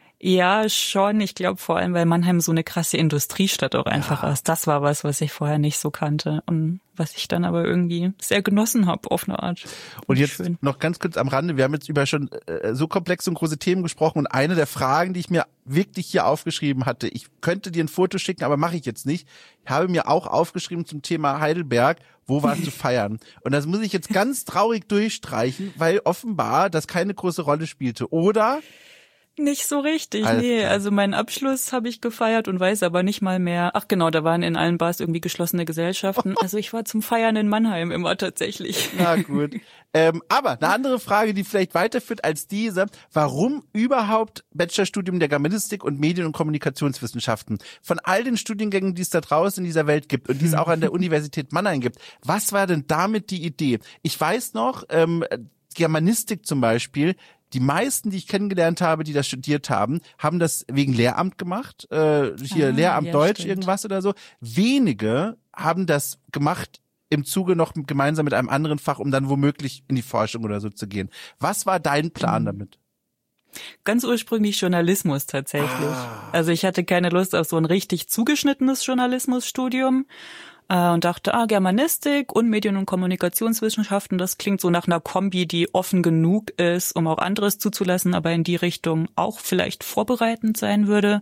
Ja, schon. Ich glaube vor allem, weil Mannheim so eine krasse Industriestadt auch einfach ist. Das war was ich vorher nicht so kannte und was ich dann aber irgendwie sehr genossen habe auf eine Art. Und jetzt noch ganz kurz am Rande. Wir haben jetzt über schon so komplexe und große Themen gesprochen und eine der Fragen, die ich mir wirklich hier aufgeschrieben hatte, ich könnte dir ein Foto schicken, aber mache ich jetzt nicht. Ich habe mir auch aufgeschrieben zum Thema Heidelberg, wo warst du feiern? Und das muss ich jetzt ganz traurig durchstreichen, weil offenbar das keine große Rolle spielte. Oder? Nicht so richtig, nee. Also meinen Abschluss habe ich gefeiert und weiß aber nicht mal mehr. Ach genau, da waren in allen Bars irgendwie geschlossene Gesellschaften. Also ich war zum Feiern in Mannheim immer tatsächlich. Na gut. Aber eine andere Frage, die vielleicht weiterführt als diese. Warum überhaupt Bachelorstudium der Germanistik und Medien- und Kommunikationswissenschaften? Von all den Studiengängen, die es da draußen in dieser Welt gibt und die es auch an der Universität Mannheim gibt, was war denn damit die Idee? Ich weiß noch, Germanistik zum Beispiel, die meisten, die ich kennengelernt habe, die das studiert haben, haben das wegen Lehramt gemacht, Lehramt Deutsch, stimmt. Irgendwas oder so. Wenige haben das gemacht im Zuge noch gemeinsam mit einem anderen Fach, um dann womöglich in die Forschung oder so zu gehen. Was war dein Plan damit? Ganz ursprünglich Journalismus tatsächlich. Also ich hatte keine Lust auf so ein richtig zugeschnittenes Journalismusstudium. Und dachte, Germanistik und Medien- und Kommunikationswissenschaften, das klingt so nach einer Kombi, die offen genug ist, um auch anderes zuzulassen, aber in die Richtung auch vielleicht vorbereitend sein würde.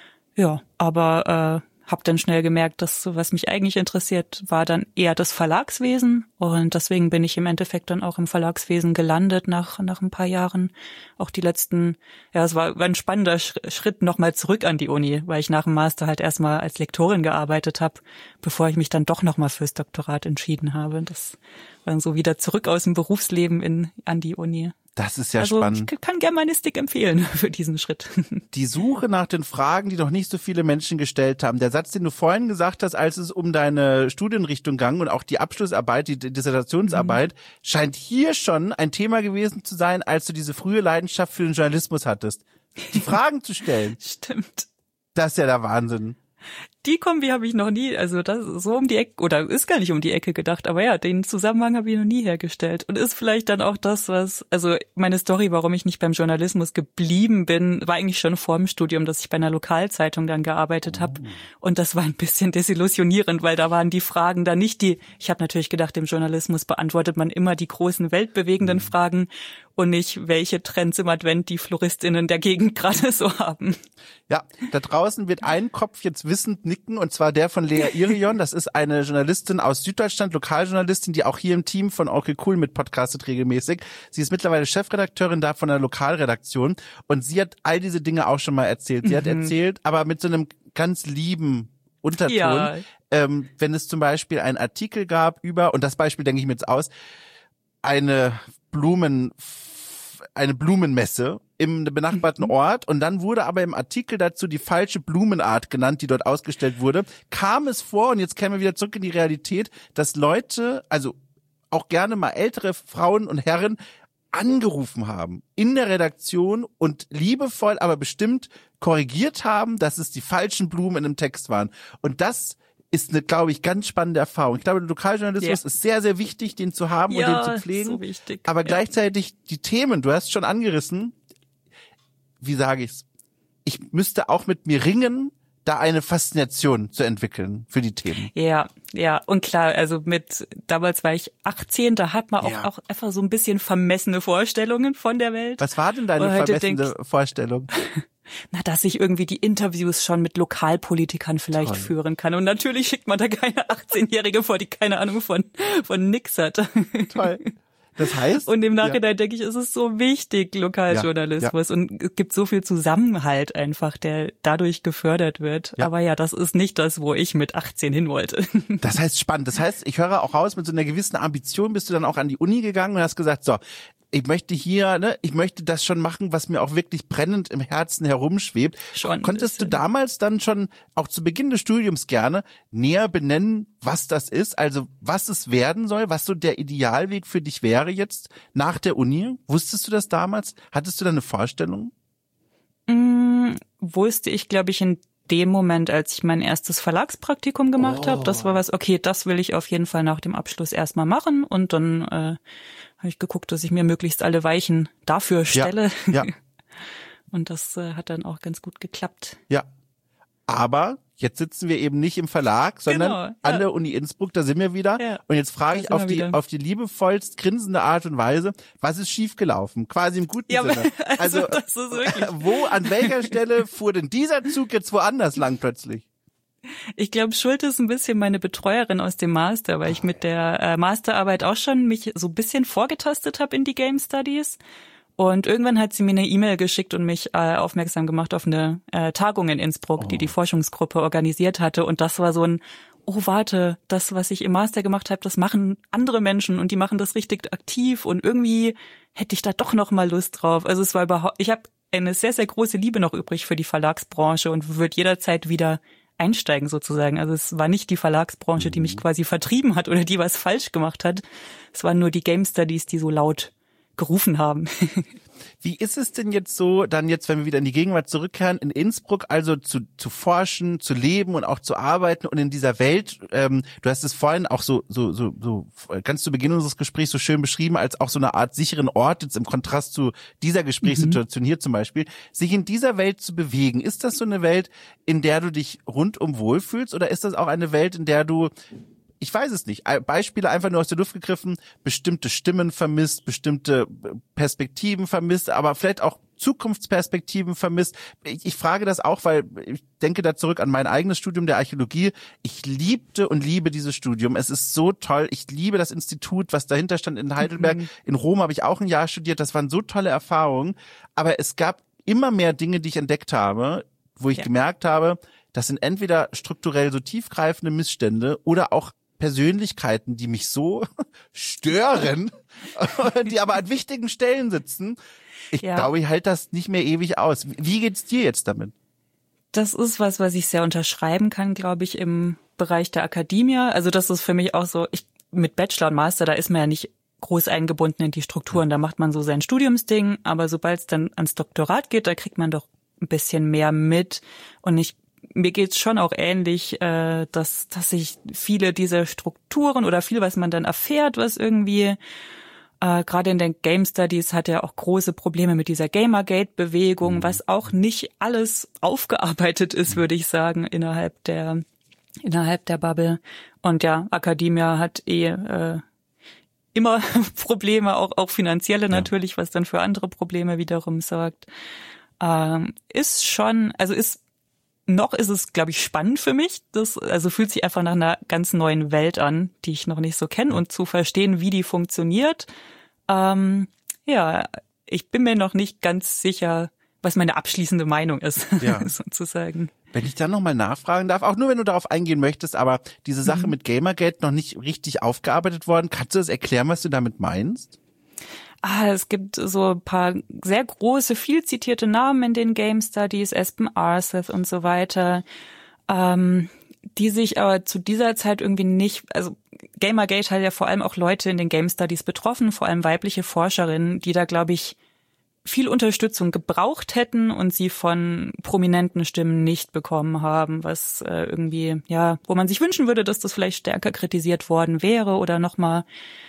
Ja, aber habe dann schnell gemerkt, dass was mich eigentlich interessiert, war dann eher das Verlagswesen und deswegen bin ich im Endeffekt dann auch im Verlagswesen gelandet nach ein paar Jahren. Auch die letzten, es war ein spannender Schritt nochmal zurück an die Uni, weil ich nach dem Master halt erstmal als Lektorin gearbeitet habe, bevor ich mich dann doch nochmal fürs Doktorat entschieden habe. Das war dann so wieder zurück aus dem Berufsleben an die Uni. Das ist ja spannend. Ich kann Germanistik empfehlen für diesen Schritt. Die Suche nach den Fragen, die noch nicht so viele Menschen gestellt haben. Der Satz, den du vorhin gesagt hast, als es um deine Studienrichtung ging und auch die Abschlussarbeit, die Dissertationsarbeit, scheint hier schon ein Thema gewesen zu sein, als du diese frühe Leidenschaft für den Journalismus hattest. Die Fragen zu stellen. Stimmt. Das ist ja der Wahnsinn. Die Kombi habe ich noch nie, also das ist so um die Ecke, oder ist gar nicht um die Ecke gedacht, aber ja, den Zusammenhang habe ich noch nie hergestellt und ist vielleicht dann auch das, also meine Story, warum ich nicht beim Journalismus geblieben bin, war eigentlich schon vor dem Studium, dass ich bei einer Lokalzeitung dann gearbeitet habe und das war ein bisschen desillusionierend, weil da waren die Fragen da nicht ich habe natürlich gedacht, im Journalismus beantwortet man immer die großen weltbewegenden Fragen und nicht, welche Trends im Advent die FloristInnen der Gegend gerade so haben. Ja, da draußen wird ein Kopf jetzt wissend nicken, und zwar der von Lea Irion. Das ist eine Journalistin aus Süddeutschland, Lokaljournalistin, die auch hier im Team von Okay Cool mit podcastet regelmäßig. Sie ist mittlerweile Chefredakteurin da von der Lokalredaktion und sie hat all diese Dinge auch schon mal erzählt. Sie hat erzählt, aber mit so einem ganz lieben Unterton, wenn es zum Beispiel einen Artikel gab über, und das Beispiel denke ich mir jetzt aus, eine Blumenmesse im benachbarten Ort, und dann wurde aber im Artikel dazu die falsche Blumenart genannt, die dort ausgestellt wurde. Kam es vor, und jetzt kämen wir wieder zurück in die Realität, dass Leute, also auch gerne mal ältere Frauen und Herren, angerufen haben in der Redaktion und liebevoll, aber bestimmt korrigiert haben, dass es die falschen Blumen in einem Text waren. Und das ist eine, glaube ich, ganz spannende Erfahrung. Ich glaube, der Lokaljournalismus ist sehr, sehr wichtig, den zu haben und den zu pflegen. So wichtig. Aber gleichzeitig die Themen, du hast schon angerissen, wie sage ich's? Ich müsste auch mit mir ringen, da eine Faszination zu entwickeln für die Themen. Ja. Und klar, also damals war ich 18, da hat man auch einfach so ein bisschen vermessene Vorstellungen von der Welt. Was war denn deine vermessene Vorstellung? Na, dass ich irgendwie die Interviews schon mit Lokalpolitikern vielleicht führen kann. Und natürlich schickt man da keine 18-Jährige vor, die keine Ahnung von nix hat. Toll. Das heißt? Und im Nachhinein denke ich, ist es so wichtig, Lokaljournalismus. Ja. Und es gibt so viel Zusammenhalt einfach, der dadurch gefördert wird. Ja. Aber ja, das ist nicht das, wo ich mit 18 hin wollte. Das heißt spannend. Das heißt, ich höre auch raus, mit so einer gewissen Ambition bist du dann auch an die Uni gegangen und hast gesagt, so, ich möchte das schon machen, was mir auch wirklich brennend im Herzen herumschwebt. Konntest du damals dann schon, auch zu Beginn des Studiums gerne, näher benennen, was das ist? Also was es werden soll, was so der Idealweg für dich wäre jetzt nach der Uni? Wusstest du das damals? Hattest du da eine Vorstellung? Wusste ich, glaube ich, in dem Moment, als ich mein erstes Verlagspraktikum gemacht habe. Das war was, okay, das will ich auf jeden Fall nach dem Abschluss erstmal machen. Und dann habe ich geguckt, dass ich mir möglichst alle Weichen dafür stelle. Ja. Und das hat dann auch ganz gut geklappt. Ja, aber jetzt sitzen wir eben nicht im Verlag, sondern an der Uni Innsbruck, da sind wir wieder. Ja. Und jetzt frage ich auf die liebevollst grinsende Art und Weise, was ist schiefgelaufen? Quasi im guten Sinne. Also das ist wirklich an welcher Stelle fuhr denn dieser Zug jetzt woanders lang plötzlich? Ich glaube, schuld ist ein bisschen meine Betreuerin aus dem Master, weil ich mit der Masterarbeit auch schon mich so ein bisschen vorgetastet habe in die Game Studies. Und irgendwann hat sie mir eine E-Mail geschickt und mich aufmerksam gemacht auf eine Tagung in Innsbruck, die Forschungsgruppe organisiert hatte. Und das war so ein, oh warte, das, was ich im Master gemacht habe, das machen andere Menschen und die machen das richtig aktiv. Und irgendwie hätte ich da doch noch mal Lust drauf. Also es war ich habe eine sehr, sehr große Liebe noch übrig für die Verlagsbranche und würde jederzeit wieder einsteigen sozusagen. Also es war nicht die Verlagsbranche, die mich quasi vertrieben hat oder die was falsch gemacht hat. Es waren nur die Game Studies, die so laut gerufen haben. Wie ist es denn jetzt so, dann jetzt, wenn wir wieder in die Gegenwart zurückkehren, in Innsbruck also zu forschen, zu leben und auch zu arbeiten und in dieser Welt, du hast es vorhin auch so ganz zu Beginn unseres Gesprächs so schön beschrieben, als auch so eine Art sicheren Ort, jetzt im Kontrast zu dieser Gesprächssituation hier zum Beispiel, sich in dieser Welt zu bewegen. Ist das so eine Welt, in der du dich rundum wohlfühlst oder ist das auch eine Welt, in der du, ich weiß es nicht, Beispiele einfach nur aus der Luft gegriffen, bestimmte Stimmen vermisst, bestimmte Perspektiven vermisst, aber vielleicht auch Zukunftsperspektiven vermisst. Ich frage das auch, weil ich denke da zurück an mein eigenes Studium der Archäologie. Ich liebte und liebe dieses Studium. Es ist so toll. Ich liebe das Institut, was dahinter stand in Heidelberg. In Rom habe ich auch ein Jahr studiert. Das waren so tolle Erfahrungen. Aber es gab immer mehr Dinge, die ich entdeckt habe, wo ich gemerkt habe, das sind entweder strukturell so tiefgreifende Missstände oder auch Persönlichkeiten, die mich so stören, die aber an wichtigen Stellen sitzen. Ich glaube, ich halte das nicht mehr ewig aus. Wie geht's dir jetzt damit? Das ist was ich sehr unterschreiben kann, glaube ich, im Bereich der Akademie. Also das ist für mich auch so, mit Bachelor und Master, da ist man ja nicht groß eingebunden in die Strukturen. Da macht man so sein Studiumsding, aber sobald es dann ans Doktorat geht, da kriegt man doch ein bisschen mehr mit. Und mir geht's schon auch ähnlich, dass sich viele dieser Strukturen oder viel, was man dann erfährt, was irgendwie gerade in den Game Studies hat ja auch große Probleme mit dieser Gamergate-Bewegung, was auch nicht alles aufgearbeitet ist, würde ich sagen, innerhalb der Bubble. Und ja, Academia hat immer Probleme, auch finanzielle natürlich, was dann für andere Probleme wiederum sorgt. Noch ist es, glaube ich, spannend für mich. Also fühlt sich einfach nach einer ganz neuen Welt an, die ich noch nicht so kenne und zu verstehen, wie die funktioniert. Ich bin mir noch nicht ganz sicher, was meine abschließende Meinung ist, sozusagen. Wenn ich dann nochmal nachfragen darf, auch nur wenn du darauf eingehen möchtest, aber diese Sache mit Gamergate noch nicht richtig aufgearbeitet worden, kannst du das erklären, was du damit meinst? Es gibt so ein paar sehr große, viel zitierte Namen in den Game Studies, Espen Aarseth und so weiter, die sich aber zu dieser Zeit irgendwie nicht, also Gamergate hat ja vor allem auch Leute in den Game Studies betroffen, vor allem weibliche Forscherinnen, die da, glaube ich, viel Unterstützung gebraucht hätten und sie von prominenten Stimmen nicht bekommen haben, was irgendwie, ja, wo man sich wünschen würde, dass das vielleicht stärker kritisiert worden wäre oder nochmal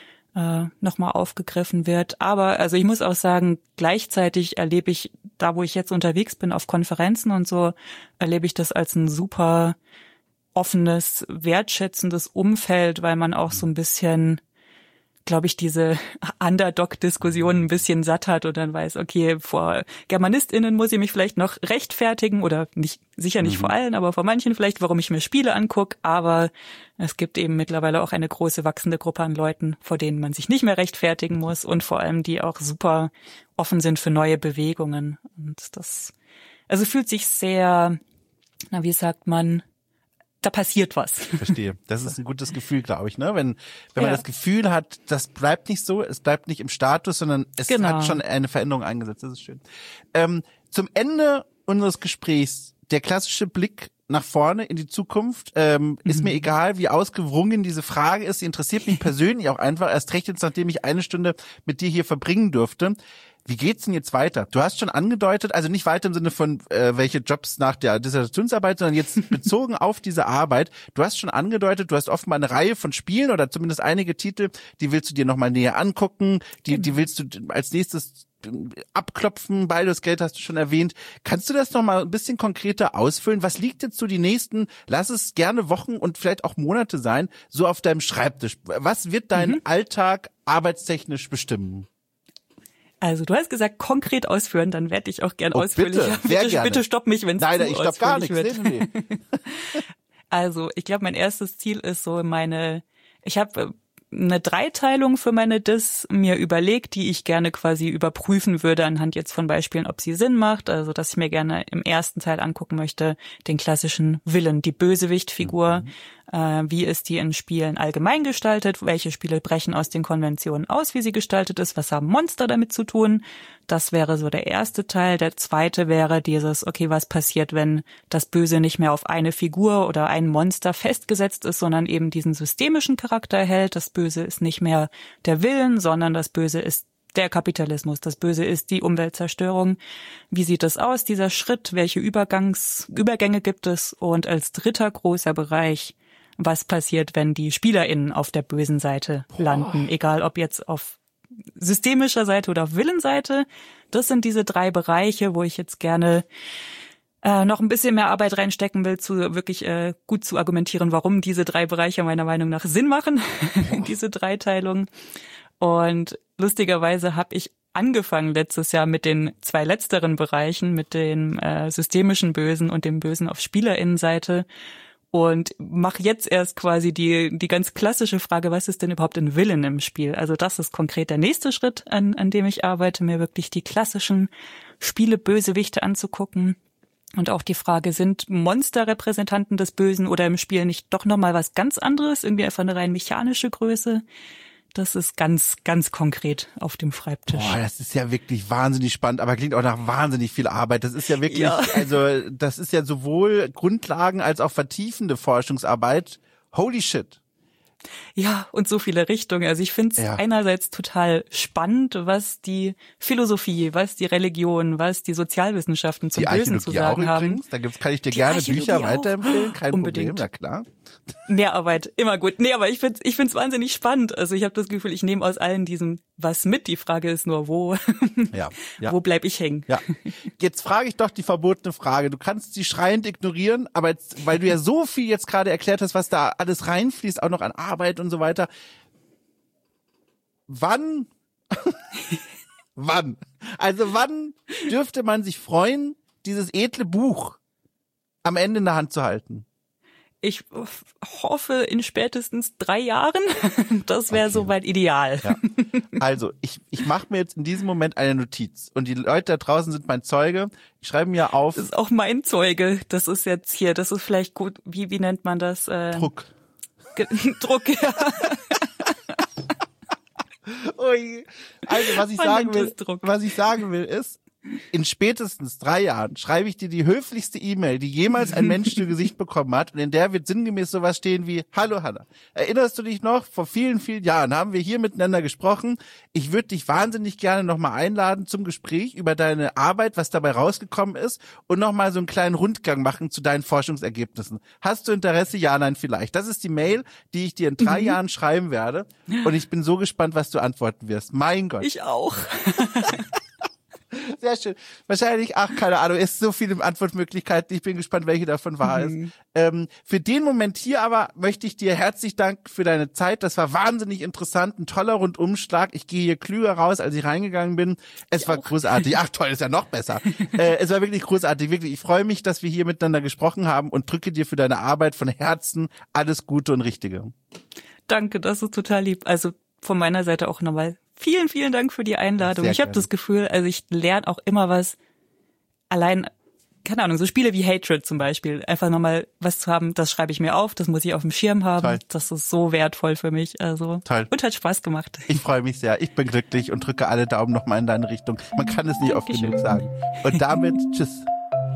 aufgegriffen wird. Aber also ich muss auch sagen, gleichzeitig erlebe ich, da wo ich jetzt unterwegs bin auf Konferenzen und so, erlebe ich das als ein super offenes, wertschätzendes Umfeld, weil man auch so ein bisschen, glaube ich, diese Underdog-Diskussion ein bisschen satt hat und dann weiß, okay, vor GermanistInnen muss ich mich vielleicht noch rechtfertigen oder nicht, sicher nicht vor allen, aber vor manchen vielleicht, warum ich mir Spiele angucke, aber es gibt eben mittlerweile auch eine große wachsende Gruppe an Leuten, vor denen man sich nicht mehr rechtfertigen muss und vor allem, die auch super offen sind für neue Bewegungen und das, also fühlt sich sehr, na, wie sagt man, da passiert was. Verstehe. Das ist ein gutes Gefühl, glaube ich, ne? Wenn man das Gefühl hat, das bleibt nicht so, es bleibt nicht im Status, sondern es hat schon eine Veränderung eingesetzt. Das ist schön. Zum Ende unseres Gesprächs, der klassische Blick nach vorne in die Zukunft, ist mir egal, wie ausgewrungen diese Frage ist. Sie interessiert mich persönlich auch einfach, erst recht jetzt, nachdem ich eine Stunde mit dir hier verbringen durfte. Wie geht's denn jetzt weiter? Du hast schon angedeutet, also nicht weiter im Sinne von welche Jobs nach der Dissertationsarbeit, sondern jetzt bezogen auf diese Arbeit. Du hast schon angedeutet, du hast offenbar eine Reihe von Spielen oder zumindest einige Titel, die willst du dir nochmal näher angucken, die willst du als nächstes abklopfen. Baldur's Gate hast du schon erwähnt. Kannst du das nochmal ein bisschen konkreter ausfüllen? Was liegt jetzt so die nächsten, lass es gerne Wochen und vielleicht auch Monate sein, so auf deinem Schreibtisch? Was wird deinen Alltag arbeitstechnisch bestimmen? Also du hast gesagt, konkret ausführen, dann werde ich auch gern ausführlicher. Bitte stopp mich, wenn es zu ausführlich wird. Nein, ich stopp gar nichts. Nee. Also ich glaube, mein erstes Ziel ist so ich habe eine Dreiteilung für meine Dis mir überlegt, die ich gerne quasi überprüfen würde anhand jetzt von Beispielen, ob sie Sinn macht. Also dass ich mir gerne im ersten Teil angucken möchte, den klassischen Villain, die Bösewichtfigur. Wie ist die in Spielen allgemein gestaltet? Welche Spiele brechen aus den Konventionen aus, wie sie gestaltet ist? Was haben Monster damit zu tun? Das wäre so der erste Teil. Der zweite wäre dieses, okay, was passiert, wenn das Böse nicht mehr auf eine Figur oder ein Monster festgesetzt ist, sondern eben diesen systemischen Charakter erhält. Das Böse ist nicht mehr der Willen, sondern das Böse ist der Kapitalismus. Das Böse ist die Umweltzerstörung. Wie sieht das aus, dieser Schritt? Welche Übergänge gibt es? Und als dritter großer Bereich, was passiert, wenn die SpielerInnen auf der bösen Seite landen, egal ob jetzt auf systemischer Seite oder auf Willenseite. Das sind diese drei Bereiche, wo ich jetzt gerne noch ein bisschen mehr Arbeit reinstecken will, wirklich gut zu argumentieren, warum diese drei Bereiche meiner Meinung nach Sinn machen, diese Dreiteilung. Und lustigerweise habe ich angefangen letztes Jahr mit den zwei letzteren Bereichen, mit dem systemischen Bösen und dem Bösen auf SpielerInnenseite. Und mache jetzt erst quasi die ganz klassische Frage, was ist denn überhaupt ein Villain im Spiel? Also das ist konkret der nächste Schritt, an dem ich arbeite, mir wirklich die klassischen Spiele-Bösewichte anzugucken. Und auch die Frage, sind Monster Repräsentanten des Bösen oder im Spiel nicht doch nochmal was ganz anderes? Irgendwie einfach eine rein mechanische Größe? Das ist ganz, ganz konkret auf dem Schreibtisch. Boah, das ist ja wirklich wahnsinnig spannend, aber klingt auch nach wahnsinnig viel Arbeit. Das ist ja wirklich, also das ist ja sowohl Grundlagen als auch vertiefende Forschungsarbeit. Holy shit. Ja, und so viele Richtungen. Also ich finde es einerseits total spannend, was die Philosophie, was die Religion, was die Sozialwissenschaften zum Bösen zu sagen haben. Da kann ich dir gerne Bücher weiterempfehlen, kein Unbedingt. Problem, na klar. Mehr Arbeit, immer gut. Nee, aber ich find's wahnsinnig spannend. Also ich habe das Gefühl, ich nehme aus allen diesem was mit. Die Frage ist nur, wo wo bleib ich hängen? Ja. Jetzt frage ich doch die verbotene Frage. Du kannst sie schreiend ignorieren, aber jetzt, weil du ja so viel jetzt gerade erklärt hast, was da alles reinfließt, auch noch an Arbeit und so weiter. Wann? Also wann dürfte man sich freuen, dieses edle Buch am Ende in der Hand zu halten? Ich hoffe in spätestens 3 Jahren. Das wäre soweit ideal. Ja. Also, ich mache mir jetzt in diesem Moment eine Notiz. Und die Leute da draußen sind mein Zeuge. Ich schreibe mir auf. Das ist auch mein Zeuge. Das ist jetzt hier, das ist vielleicht gut, wie nennt man das? Druck. Druck, ja. Ui. Also, was ich sagen will ist, in spätestens 3 Jahren schreibe ich dir die höflichste E-Mail, die jemals ein Mensch zu Gesicht bekommen hat. Und in der wird sinngemäß sowas stehen wie: Hallo Hanna, erinnerst du dich noch? Vor vielen, vielen Jahren haben wir hier miteinander gesprochen. Ich würde dich wahnsinnig gerne nochmal einladen zum Gespräch über deine Arbeit, was dabei rausgekommen ist, und nochmal so einen kleinen Rundgang machen zu deinen Forschungsergebnissen. Hast du Interesse? Ja, nein, vielleicht. Das ist die Mail, die ich dir in 3 Jahren schreiben werde. Und ich bin so gespannt, was du antworten wirst. Mein Gott. Ich auch. Sehr schön. Wahrscheinlich, keine Ahnung, es ist so viele Antwortmöglichkeiten. Ich bin gespannt, welche davon wahr ist. Für den Moment hier aber möchte ich dir herzlich danken für deine Zeit. Das war wahnsinnig interessant, ein toller Rundumschlag. Ich gehe hier klüger raus, als ich reingegangen bin. Es war großartig. Ach toll, ist ja noch besser. Es war wirklich großartig, wirklich. Ich freue mich, dass wir hier miteinander gesprochen haben und drücke dir für deine Arbeit von Herzen alles Gute und Richtige. Danke, das ist total lieb. Also von meiner Seite auch nochmal vielen, vielen Dank für die Einladung. Ich habe das Gefühl, also ich lerne auch immer was allein, keine Ahnung, so Spiele wie Hatred zum Beispiel, einfach nochmal was zu haben, das schreibe ich mir auf, das muss ich auf dem Schirm haben. Toll. Das ist so wertvoll für mich. Also toll. Und hat Spaß gemacht. Ich freue mich sehr. Ich bin glücklich und drücke alle Daumen nochmal in deine Richtung. Man kann es nicht oft genug sagen. Und damit tschüss.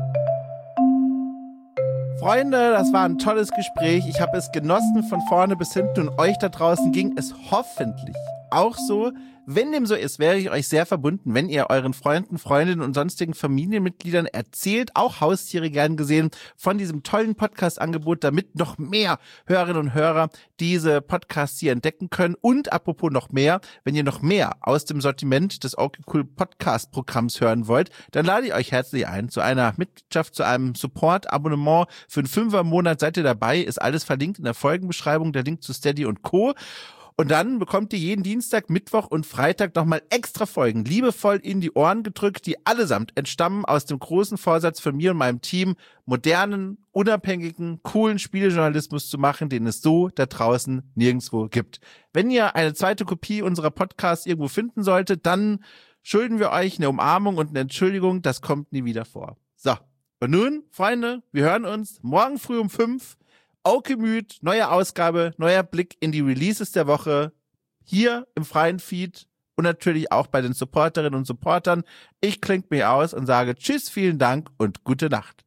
Freunde, das war ein tolles Gespräch. Ich habe es genossen von vorne bis hinten und euch da draußen ging es hoffentlich auch so. Wenn dem so ist, wäre ich euch sehr verbunden, wenn ihr euren Freunden, Freundinnen und sonstigen Familienmitgliedern erzählt, auch Haustiere gern gesehen, von diesem tollen Podcast-Angebot, damit noch mehr Hörerinnen und Hörer diese Podcasts hier entdecken können. Und apropos noch mehr, wenn ihr noch mehr aus dem Sortiment des Okay Cool Podcast-Programms hören wollt, dann lade ich euch herzlich ein zu einer Mitgliedschaft, zu einem Support-Abonnement. Für einen 5er im Monat seid ihr dabei, ist alles verlinkt in der Folgenbeschreibung, der Link zu Steady und Co. Und dann bekommt ihr jeden Dienstag, Mittwoch und Freitag nochmal extra Folgen, liebevoll in die Ohren gedrückt, die allesamt entstammen aus dem großen Vorsatz von mir und meinem Team, modernen, unabhängigen, coolen Spielejournalismus zu machen, den es so da draußen nirgendwo gibt. Wenn ihr eine zweite Kopie unserer Podcasts irgendwo finden solltet, dann schulden wir euch eine Umarmung und eine Entschuldigung, das kommt nie wieder vor. So, und nun, Freunde, wir hören uns morgen früh um 5. Gemüt, neue Ausgabe, neuer Blick in die Releases der Woche, hier im freien Feed und natürlich auch bei den Supporterinnen und Supportern. Ich klinge mich aus und sage Tschüss, vielen Dank und gute Nacht.